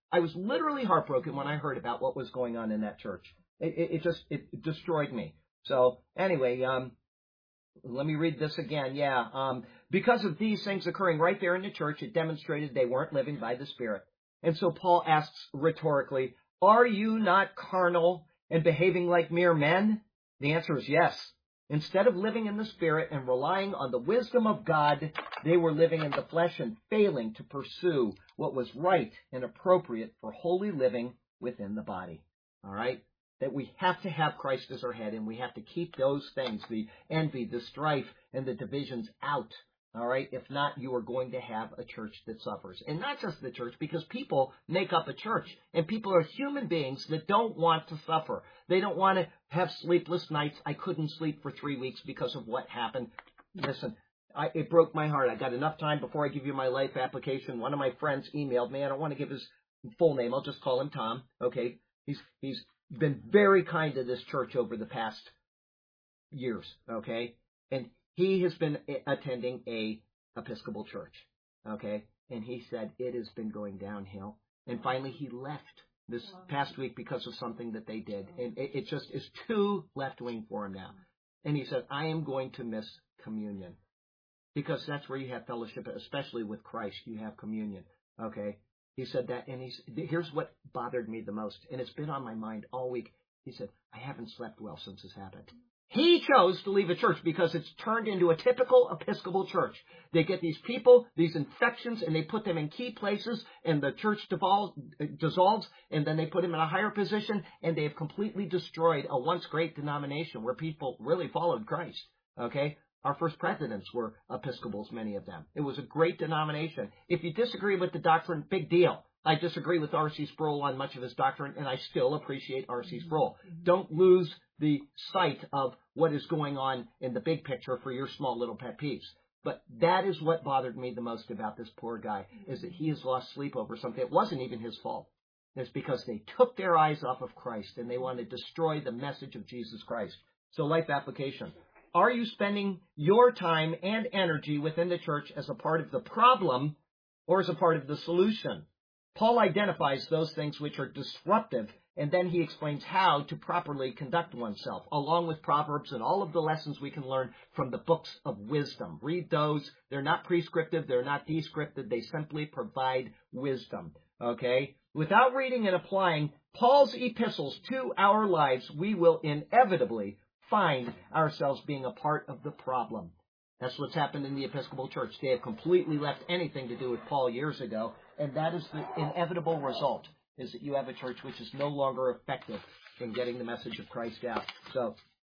Speaker 2: I was literally heartbroken when I heard about what was going on in that church. It, it, it just, it destroyed me. So anyway, um, let me read this again. Yeah. Um, because of these things occurring right there in the church, it demonstrated they weren't living by the Spirit. And so Paul asks rhetorically, are you not carnal and behaving like mere men? The answer is yes. Instead of living in the Spirit and relying on the wisdom of God, they were living in the flesh and failing to pursue what was right and appropriate for holy living within the body. All right? That we have to have Christ as our head, and we have to keep those things, the envy, the strife, and the divisions out. All right? If not, you are going to have a church that suffers. And not just the church, because people make up a church. And people are human beings that don't want to suffer. They don't want to have sleepless nights. I couldn't sleep for three weeks because of what happened. Listen, I, it broke my heart. I got enough time before I give you my life application. One of my friends emailed me. I don't want to give his full name. I'll just call him Tom. Okay? He's he's been very kind to this church over the past years. Okay? And he has been attending a Episcopal church, okay? And he said it has been going downhill. And finally he left this past week because of something that they did. And it, it just is too left-wing for him now. And he said, I am going to miss communion. Because that's where you have fellowship, especially with Christ. You have communion, okay? He said that, and he's, here's what bothered me the most, and it's been on my mind all week. He said, I haven't slept well since this happened. He chose to leave a church because it's turned into a typical Episcopal church. They get these people, these infections, and they put them in key places, and the church devolves, dissolves, and then they put them in a higher position, and they have completely destroyed a once great denomination where people really followed Christ. Okay? Our first presidents were Episcopals, many of them. It was a great denomination. If you disagree with the doctrine, big deal. I disagree with R C Sproul on much of his doctrine, and I still appreciate R C Sproul. Don't lose the sight of what is going on in the big picture for your small little pet peeves. But that is what bothered me the most about this poor guy, is that he has lost sleep over something. It wasn't even his fault. It's because they took their eyes off of Christ, and they want to destroy the message of Jesus Christ. So life application. Are you spending your time and energy within the church as a part of the problem or as a part of the solution? Paul identifies those things which are disruptive, and then he explains how to properly conduct oneself, along with Proverbs and all of the lessons we can learn from the books of wisdom. Read those. They're not prescriptive. They're not descriptive. They simply provide wisdom. Okay? Without reading and applying Paul's epistles to our lives, we will inevitably find ourselves being a part of the problem. That's what's happened in the Episcopal Church. They have completely left anything to do with Paul years ago, and that is the inevitable result, is that you have a church which is no longer effective in getting the message of Christ out. So,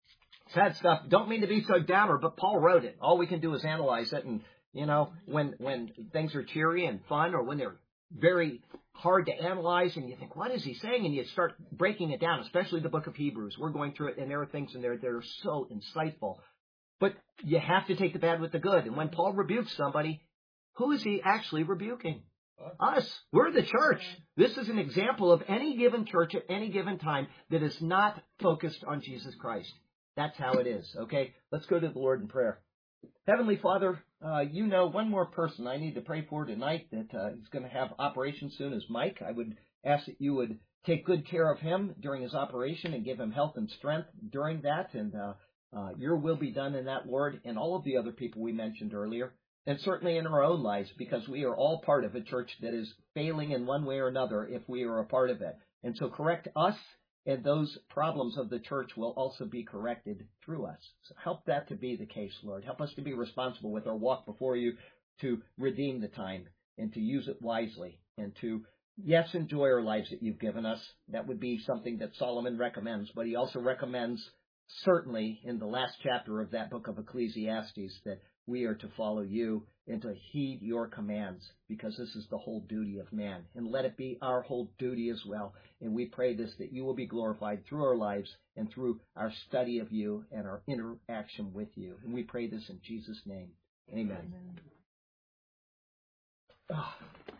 Speaker 2: sad stuff. Don't mean to be so downer, but Paul wrote it. All we can do is analyze it, and, you know, when, when things are cheery and fun, or when they're very hard to analyze, and you think, what is he saying? And you start breaking it down, especially the book of Hebrews. We're going through it, and there are things in there that are so insightful. But you have to take the bad with the good. And when Paul rebukes somebody, who is he actually rebuking? Us. We're the church. This is an example of any given church at any given time that is not focused on Jesus Christ. That's how it is. Okay? Let's go to the Lord in prayer. Heavenly Father, uh, you know one more person I need to pray for tonight that uh, is going to have operation soon is Mike. I would ask that you would take good care of him during his operation and give him health and strength during that. And uh, uh, your will be done in that, Lord, and all of the other people we mentioned earlier. And certainly in our own lives, because we are all part of a church that is failing in one way or another if we are a part of it. And so correct us, and those problems of the church will also be corrected through us. So help that to be the case, Lord. Help us to be responsible with our walk before you, to redeem the time and to use it wisely, and to, yes, enjoy our lives that you've given us. That would be something that Solomon recommends, but he also recommends, certainly in the last chapter of that book of Ecclesiastes, that we are to follow you and to heed your commands, because this is the whole duty of man. And let it be our whole duty as well. And we pray this, that you will be glorified through our lives and through our study of you and our interaction with you. And we pray this in Jesus' name. Amen. Amen. Oh.